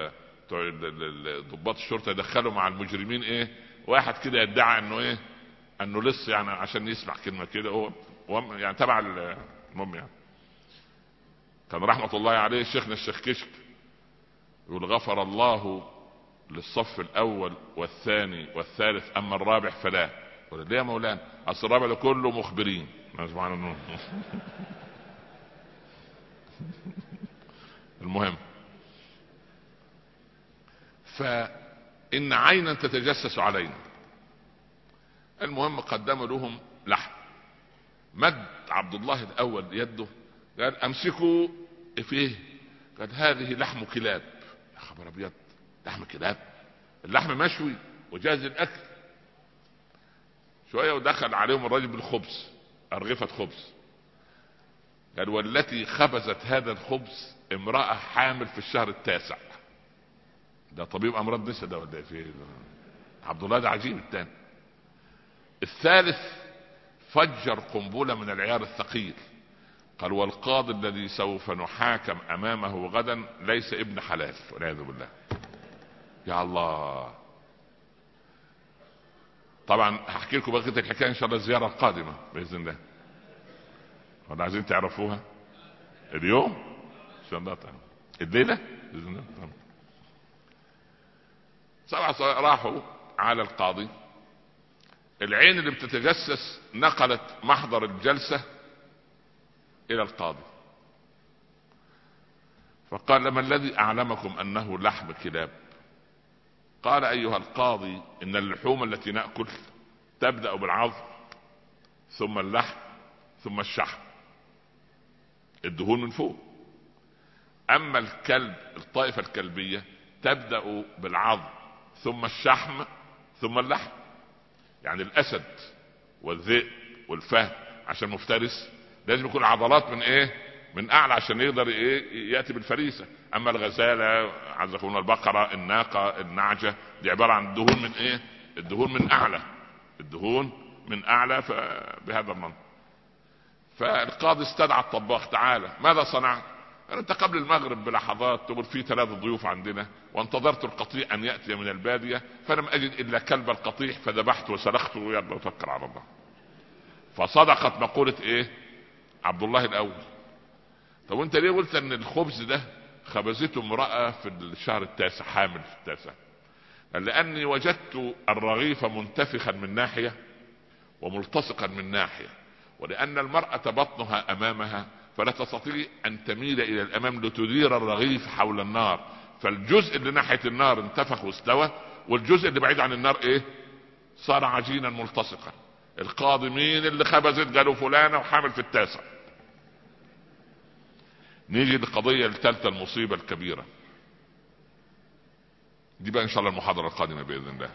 ضباط الشرطه يدخلوا مع المجرمين ايه، واحد كده يدعي انه ايه، انه لص يعني عشان يسمع كلمه كده، هو يعني تبع المهم يعني. كان رحمه الله عليه شيخنا الشيخ كشك يقول غفر الله للصف الاول والثاني والثالث، اما الرابع فلا. يقول ليه يا مولانا؟ اصل الرابع ده كله مخبرين. سبحان الله. المهم، فإن عينا تتجسس علينا. المهم قدموا لهم لحم. مد عبد الله الاول يده، قال امسكوا فيه. قال هذه لحم كلاب. يا خبر ابيض، لحم كلاب؟ اللحم مشوي وجاهز الاكل. شويه ودخل عليهم الرجل بالخبز، ارغفه خبز. قال والتي خبزت هذا الخبز امراه حامل في الشهر التاسع. ده طبيب امراض نساء ده ولا ايه؟ عبد الله ده عجيب. الثاني الثالث فجر قنبله من العيار الثقيل. قال والقاضي الذي سوف نحاكم امامه غدا ليس ابن حلال، والعياذ بالله. يا الله. طبعا هحكي لكم بقيه الحكايه ان شاء الله الزياره القادمه باذن الله، ولا عايزين تعرفوها اليوم ان شاء الله تعالى، الليله باذن الله. سبعة راحوا على القاضي. العين اللي بتتجسس نقلت محضر الجلسة الى القاضي، فقال لما الذي اعلمكم انه لحم كلاب؟ قال ايها القاضي ان اللحوم التي نأكل تبدأ بالعظم ثم اللحم ثم الشحم، الدهون من فوق. اما الكلب، الطائفة الكلبية تبدأ بالعظم ثم الشحم ثم اللحم. يعني الاسد والذئب والفهد عشان مفترس لازم يكون عضلات من ايه، من اعلى عشان يقدر ايه ياتي بالفريسه. اما الغزاله عزكم البقره الناقه النعجه دي عباره عن الدهون من ايه، الدهون من اعلى، الدهون من اعلى. بهذا المنطق فالقاضي استدعى الطباخ، تعالى ماذا صنعت؟ قال انت قبل المغرب بلحظات تقول في 3 ضيوف عندنا وانتظرت القطيع ان ياتي من الباديه فلم اجد الا كلب القطيع فذبحته وسلخته ويلا وتوكل على الله. فصدقت مقوله ايه عبد الله الاول. طب وانت ليه قلت ان الخبز ده خبزته امرأة في الشهر التاسع، حامل في التاسع؟ قال لاني وجدت الرغيف منتفخا من ناحية وملتصقا من ناحية، ولان المرأة بطنها امامها فلا تستطيع ان تميل الى الامام لتدير الرغيف حول النار، فالجزء اللي ناحية النار انتفخ واستوى، والجزء اللي بعيد عن النار ايه، صار عجينا ملتصقا. القاضي مين اللي خبزت؟ قالوا فلانة وحامل في التاسع. نيجي للقضية الثالثة، المصيبة الكبيرة دي بقى ان شاء الله المحاضرة القادمة باذن الله.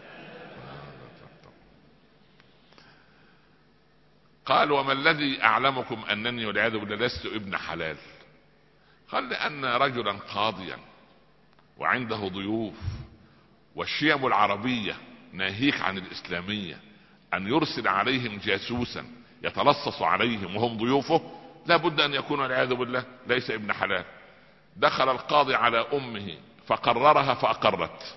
قال وما الذي اعلمكم انني والعياذ بالله لست ابن حلال؟ قال لان رجلا قاضيا وعنده ضيوف، والشيم العربية ناهيك عن الاسلامية، ان يرسل عليهم جاسوسا يتلصص عليهم وهم ضيوفه، لا بد ان يكون والعياذ بالله ليس ابن حلال. دخل القاضي على امه فقررها فاقرت.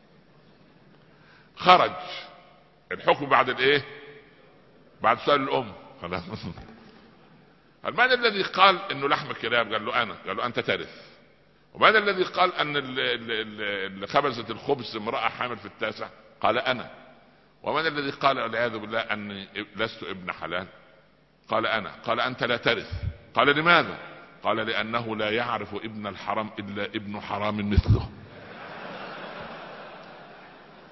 خرج الحكم بعد الايه، بعد سؤال الام. خلاص. من الذي قال انه لحم كلاب؟ قال له انا. قال له انت ترث. ومن الذي قال ان اللي خبزت الخبز امرأة حامل في التاسع؟ قال انا. ومن الذي قال والعياذ بالله اني لست ابن حلال؟ قال انا. قال انت لا ترث. قال لماذا؟ قال لانه لا يعرف ابن الحرام الا ابن حرام مثله.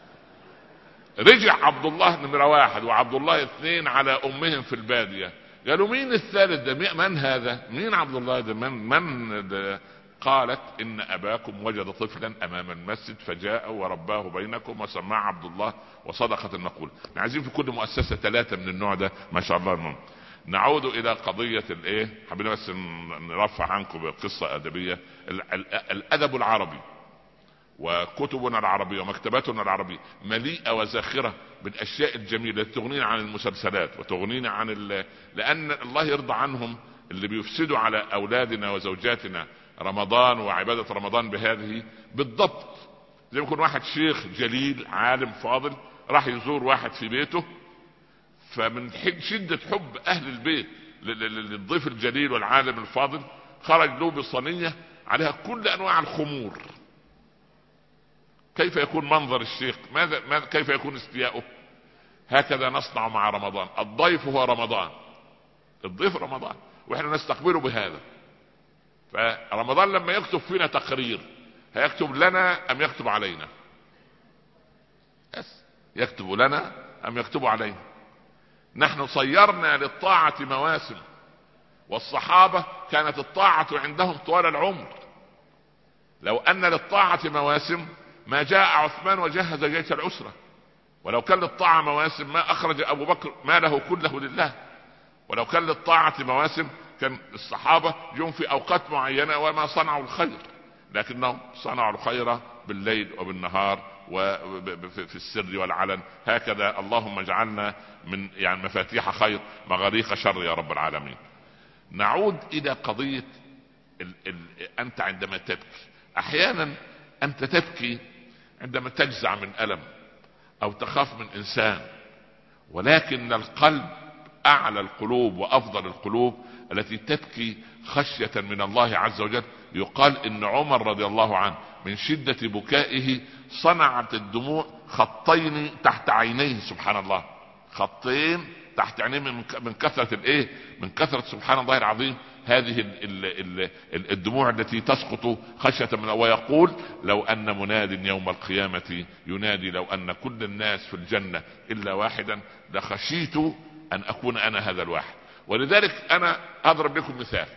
رجع عبد الله نمرة 1 وعبد الله 2 على امهم في البادية. قالوا مين الثالث ده؟ من هذا؟ مين عبد الله ده؟ من ده؟ قالت ان اباكم وجد طفلا امام المسجد فجاء ورباه بينكم وسماه عبد الله وصدقت المقولة. عايزين في كل مؤسسة 3 من النوع ده ما شاء الله المهم. نعود الى قضية الايه، حبينا بس نرفع عنكم بقصة ادبية. الادب العربي وكتبنا العربية ومكتباتنا العربية مليئة وزاخرة بالاشياء الجميلة التي تغنينا عن المسلسلات وتغنينا عن لان الله يرضى عنهم اللي بيفسدوا على اولادنا وزوجاتنا رمضان وعبادة رمضان بهذه بالضبط. زي ما يكون واحد شيخ جليل عالم فاضل راح يزور واحد في بيته، فمن شدة حب اهل البيت للضيف الجليل والعالم الفاضل خرج له بصينية عليها كل انواع الخمور. كيف يكون منظر الشيخ؟ ماذا كيف يكون استياؤه؟ هكذا نصنع مع رمضان. الضيف هو رمضان، الضيف رمضان، واحنا نستقبله بهذا. فرمضان لما يكتب فينا تقرير هيكتب لنا ام يكتب علينا؟ يكتب لنا ام يكتب علينا؟ نحن صيرنا للطاعة مواسم، والصحابة كانت الطاعة عندهم طوال العمر. لو ان للطاعة مواسم ما جاء عثمان وجهز جيش العسرة، ولو كان للطاعة مواسم ما اخرج ابو بكر ماله كله لله، ولو كان للطاعة مواسم كان الصحابة يوم في اوقات معينة وما صنعوا الخير، لكنهم صنعوا الخير بالليل وبالنهار وفي السر والعلن. هكذا اللهم اجعلنا من يعني مفاتيح خير مغاريق شر يا رب العالمين. نعود الى قضية انت عندما تبكي. احيانا انت تبكي عندما تجزع من الم او تخاف من انسان، ولكن القلب اعلى القلوب وافضل القلوب التي تبكي خشية من الله عز وجل. يقال ان عمر رضي الله عنه من شدة بكائه صنعت الدموع خطين تحت عينيه، سبحان الله، خطين تحت عينيه من كثرة الايه، من كثرة سبحان الله العظيم هذه الدموع التي تسقط خشية من. ويقول لو ان مناد يوم القيامة ينادي لو ان كل الناس في الجنة الا واحدا لخشيت ان اكون انا هذا الواحد. ولذلك انا اضرب لكم مثال.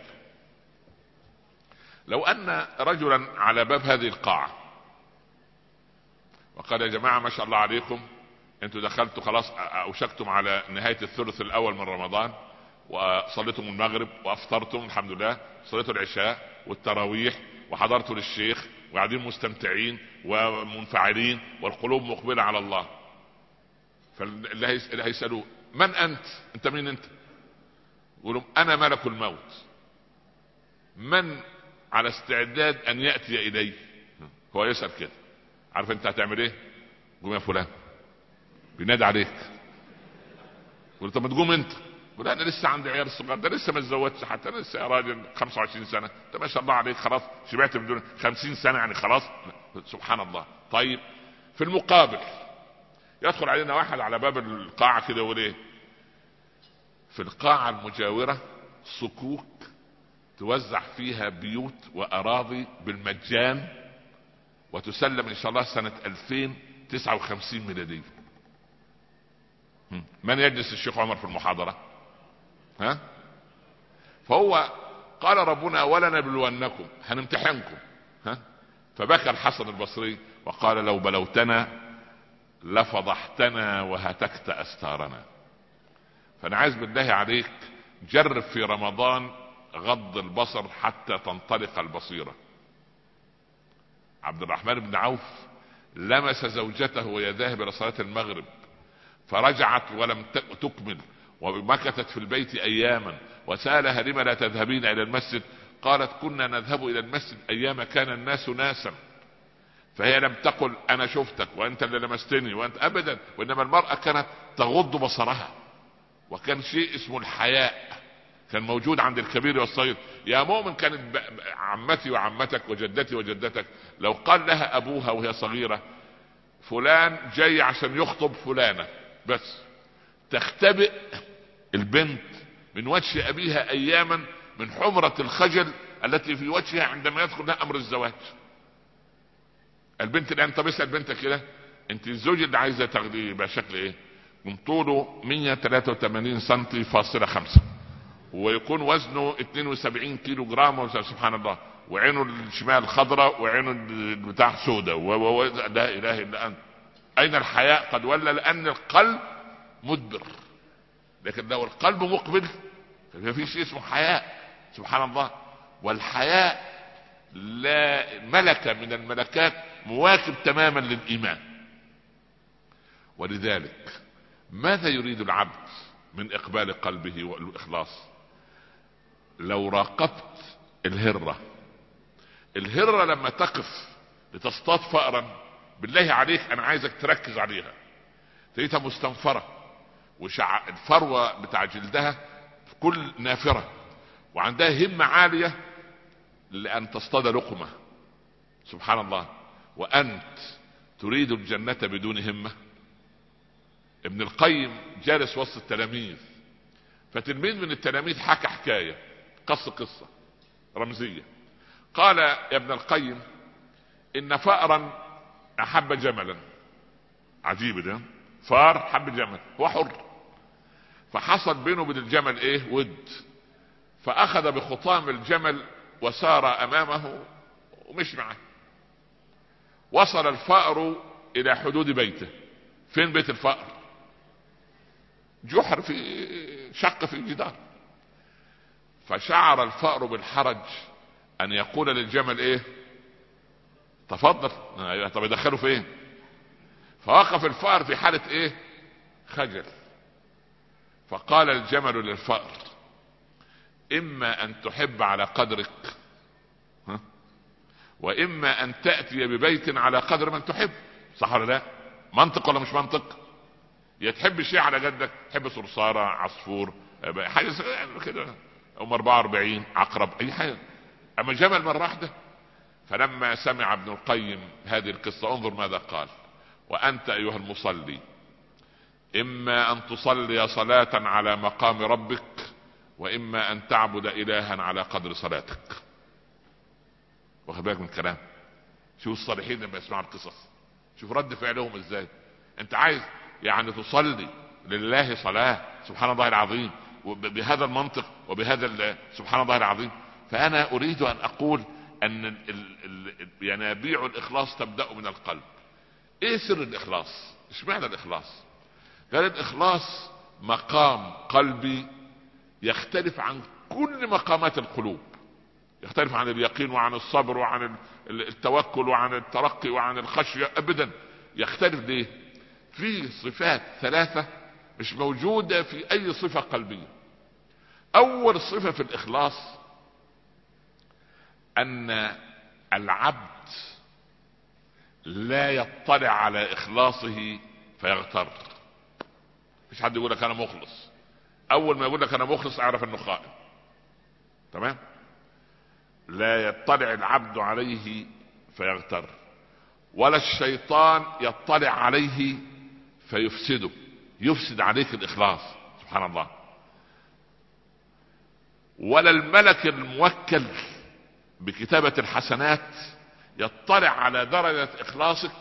لو ان رجلا على باب هذه القاعة وقال يا جماعة ما شاء الله عليكم انتوا دخلتوا خلاص اوشكتم على نهاية الثلث الاول من رمضان وصليتم المغرب وافطرتم الحمد لله، صليتوا العشاء والتراويح وحضرتوا للشيخ وقاعدين مستمتعين ومنفعلين والقلوب مقبلة على الله. فاللي هيسألوه من انت مين انت؟ يقولوا انا ملك الموت، من على استعداد ان يأتي الي؟ هو يسأل كده، عارف انت هتعمل ايه؟ قوم يا فلان، بينادي عليك، يقول طب ما تقوم انت، يقول انا لسه عندي عيال صغار، ده لسه ما اتزوجتش حتى، انا لسه يا راجل 25 سنة، انت ما شاء الله عليك خلاص شبعت بدون 50 سنة يعني خلاص. سبحان الله. طيب في المقابل يدخل علينا واحد على باب القاعة كده يقول ايه؟ في القاعة المجاورة صكوك توزع فيها بيوت واراضي بالمجان وتسلم ان شاء الله سنة 2059 ميلادية. من يجلس الشيخ عمر في المحاضرة؟ ها؟ فهو قال ربنا ولنبلونكم، هنمتحنكم. ها؟ فبكى الحسن البصري وقال لو بلوتنا لفضحتنا وهتكت استارنا. فانا عايز بالله عليك جرب في رمضان غض البصر حتى تنطلق البصيرة. عبد الرحمن بن عوف لمس زوجته وهي ذاهبة لصلاة المغرب فرجعت ولم تكمل ومكثت في البيت اياما وسألها لما لا تذهبين الى المسجد؟ قالت كنا نذهب الى المسجد ايام كان الناس ناسا. فهي لم تقل انا شفتك وانت اللي لمستني وانت ابدا، وانما المرأة كانت تغض بصرها، وكان شيء اسمه الحياء كان موجود عند الكبير والصغير. يا مؤمن كانت عمتي وعمتك وجدتي وجدتك لو قال لها ابوها وهي صغيرة فلان جاي عشان يخطب فلانة، بس تختبئ البنت من وجه ابيها اياما من حمرة الخجل التي في وجهها عندما يدخل لها امر الزواج. البنت الان طب اسأل بنتك كده انت الزوج اللي عايزه تاخديه يبقى شكل ايه؟ من طوله 183 سنتي فاصلة 5، ويكون وزنه 72 كيلو جرام، سبحان الله، وعينه الشمال خضراء وعينه بتاع سوداء، لا اله الا انت. اين الحياء؟ قد ولى، لان القلب مدبر. لكن لو القلب مقبل فما في شيء اسمه حياء، سبحان الله. والحياء لا ملكة من الملكات مواكب تماما للإيمان. ولذلك ماذا يريد العبد من إقبال قلبه والإخلاص؟ لو راقبت الهرة لما تقف لتصطاد فأرا، بالله عليك أنا عايزك تركز عليها، تلاقيها مستنفرة الفروة بتاع جلدها كل نافرة، وعندها همة عالية لأن تصطاد لقمة، سبحان الله. وأنت تريد الجنة بدون همة. ابن القيم جالس وسط التلاميذ، فتلميذ من التلاميذ حكى حكاية، قصة رمزية. قال يا ابن القيم إن فأرا أحب جملا. عجيب ده، فار حب جمل، هو حر، فحصل بينه وبين الجمل ايه؟ ود. فأخذ بخطام الجمل وسار أمامه ومش معه. وصل الفأر إلى حدود بيته. فين بيت الفأر؟ جحر في شق في الجدار. فشعر الفأر بالحرج أن يقول للجمل ايه؟ تفضل. طب يدخله فين؟ فوقف الفأر في حالة ايه؟ خجل. فقال الجمل للفأر اما ان تحب على قدرك، واما ان تأتي ببيت على قدر من تحب. صح ولا لا؟ منطق ولا مش منطق؟ يا تحب شيء على جدك، تحب صرصارة، عصفور، حاجة كده، ام 44 عقرب، اي حاجة. اما جمل مرة واحدة. فلما سمع ابن القيم هذه القصة انظر ماذا قال: وأنت أيها المصلي إما أن تصلي صلاة على مقام ربك، وإما أن تعبد إلها على قدر صلاتك. واخد بالك من الكلام؟ شوف الصالحين لما يسمعوا القصص، شوف رد فعلهم ازاي. انت عايز يعني تصلي لله صلاة، سبحان الله العظيم، وبهذا المنطق وبهذا سبحان الله العظيم. فأنا أريد أن أقول أن ينابيع الإخلاص تبدأ من القلب. ايه سر الإخلاص؟ اشمعنى الإخلاص؟ قال الإخلاص مقام قلبي يختلف عن كل مقامات القلوب، يختلف عن اليقين وعن الصبر وعن التوكل وعن الترقي وعن الخشية، أبدا يختلف. ليه؟ في صفات 3 مش موجودة في أي صفة قلبية. أول صفة في الإخلاص أن العبد لا يطلع على إخلاصه فيغتر. مش حد يقول لك أنا مخلص، أول ما يقول لك أنا مخلص أعرف أنه خائن. تمام؟ لا يطلع العبد عليه فيغتر، ولا الشيطان يطلع عليه فيفسده، يفسد عليك الإخلاص، سبحان الله. ولا الملك الموكل بكتابة الحسنات يطلع على درجة إخلاصك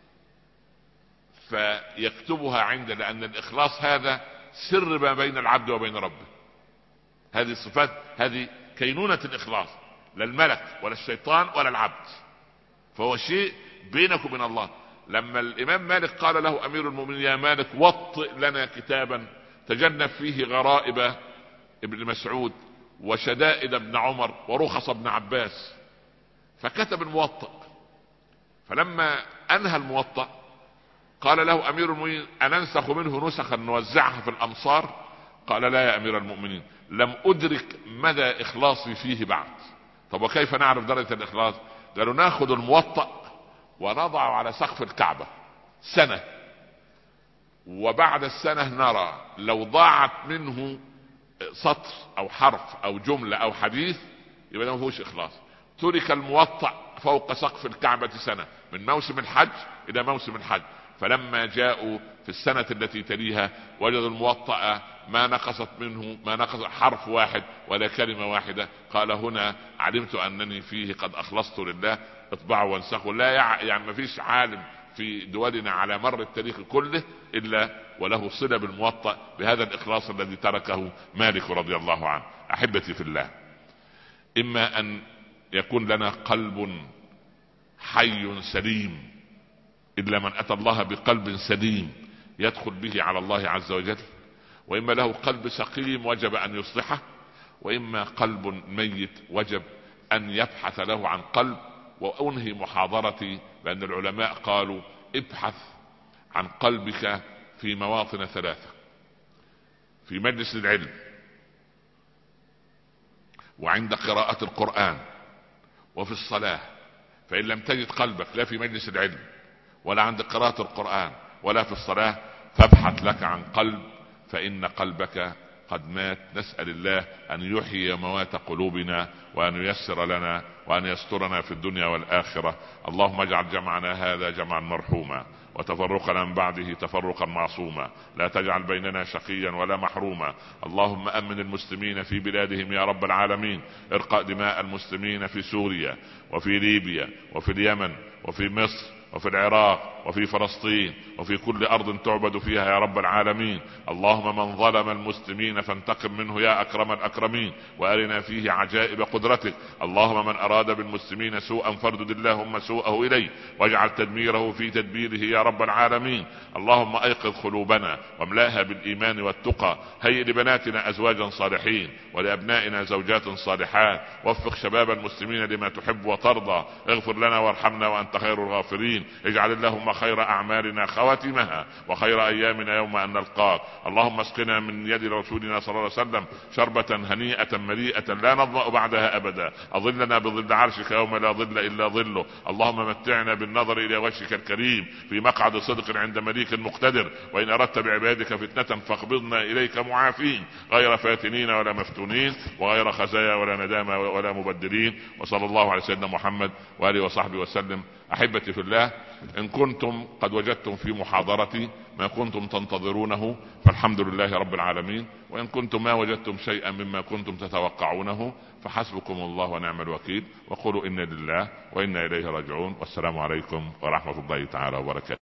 فيكتبها عنده، لأن الإخلاص هذا سر ما بين العبد وبين ربه. هذه الصفات، هذه كينونة الإخلاص، لا الملك ولا الشيطان ولا العبد، فهو شيء بينك وبين الله. لما الإمام مالك قال له أمير المؤمنين يا مالك وطئ لنا كتابا تجنب فيه غرائب ابن مسعود وشدائد ابن عمر ورخص ابن عباس، فكتب الموطأ. فلما أنهى الموطأ قال له أمير المؤمنين أننسخ منه نسخا نوزعها في الأمصار؟ قال لا يا أمير المؤمنين، لم أدرك مدى إخلاصي فيه بعد. طب وكيف نعرف درجة الإخلاص؟ قالوا ناخذ الموطأ ونضعه على سقف الكعبة سنة، وبعد السنة نرى لو ضاعت منه سطر أو حرف أو جملة أو حديث يبقى ده ما فيهوش إخلاص. ترك الموطأ فوق سقف الكعبة سنة، من موسم الحج إلى موسم الحج. فلما جاءوا في السنة التي تليها وجدوا الموطأ ما نقص حرف واحد ولا كلمة واحدة. قال هنا علمت أنني فيه قد أخلصت لله، اطبعوا وانسخوا. لا يعني ما فيش عالم في دولنا على مر التاريخ كله إلا وله صلة بالموطأ بهذا الإخلاص الذي تركه مالك رضي الله عنه. أحبتي في الله، إما أن يكون لنا قلب حي سليم، إلا من أتى الله بقلب سليم يدخل به على الله عز وجل، وإما له قلب سقيم وجب أن يصلحه، وإما قلب ميت وجب أن يبحث له عن قلب. وأنهي محاضرتي بأن العلماء قالوا ابحث عن قلبك في مواطن ثلاثة: في مجلس العلم، وعند قراءة القرآن، وفي الصلاة. فإن لم تجد قلبك لا في مجلس العلم ولا عند قراءة القرآن ولا في الصلاة فابحث لك عن قلب، فإن قلبك قد مات. نسأل الله أن يحيي موات قلوبنا وأن ييسر لنا وأن يسترنا في الدنيا والآخرة. اللهم اجعل جمعنا هذا جمعا مرحوما، وتفرقنا من بعده تفرقا معصوما، لا تجعل بيننا شقيا ولا محروما. اللهم أمن المسلمين في بلادهم يا رب العالمين، ارقى دماء المسلمين في سوريا وفي ليبيا وفي اليمن وفي مصر وفي العراق وفي فلسطين وفي كل أرض تعبد فيها يا رب العالمين. اللهم من ظلم المسلمين فانتقم منه يا أكرم الأكرمين، وأرنا فيه عجائب قدرتك. اللهم من أراد بالمسلمين سوءا فاردد اللهم سوءه إليه، واجعل تدميره في تدبيره يا رب العالمين. اللهم أيقظ قلوبنا واملأها بالإيمان والتقى، هيئ لبناتنا أزواجا صالحين ولأبنائنا زوجات صالحات، وفق شباب المسلمين لما تحب وترضى، اغفر لنا وارحمنا وأنت خير الغافرين. اجعل اللهم خير أعمالنا خواتمها وخير أيامنا يوم أن نلقاك. اللهم اسقنا من يد رسولنا صلى الله عليه وسلم شربة هنيئة مليئة لا نظمأ بعدها أبدا، أظلنا بظل عرشك يوم لا ظل إلا ظله. اللهم متعنا بالنظر إلى وجهك الكريم في مقعد صدق عند مليك مقتدر، وإن أردت بعبادك فتنة فاقبضنا إليك معافين، غير فاتنين ولا مفتونين، وغير خزايا ولا ندامة ولا مبدلين. وصلى الله على سيدنا محمد وآله وصحبه وسلم. أحبتي في الله، إن كنتم قد وجدتم في محاضرتي ما كنتم تنتظرونه فالحمد لله رب العالمين، وإن كنتم ما وجدتم شيئا مما كنتم تتوقعونه فحسبكم الله ونعم الوكيل، وقولوا إنا لله وإنا إليه راجعون. والسلام عليكم ورحمة الله تعالى وبركاته.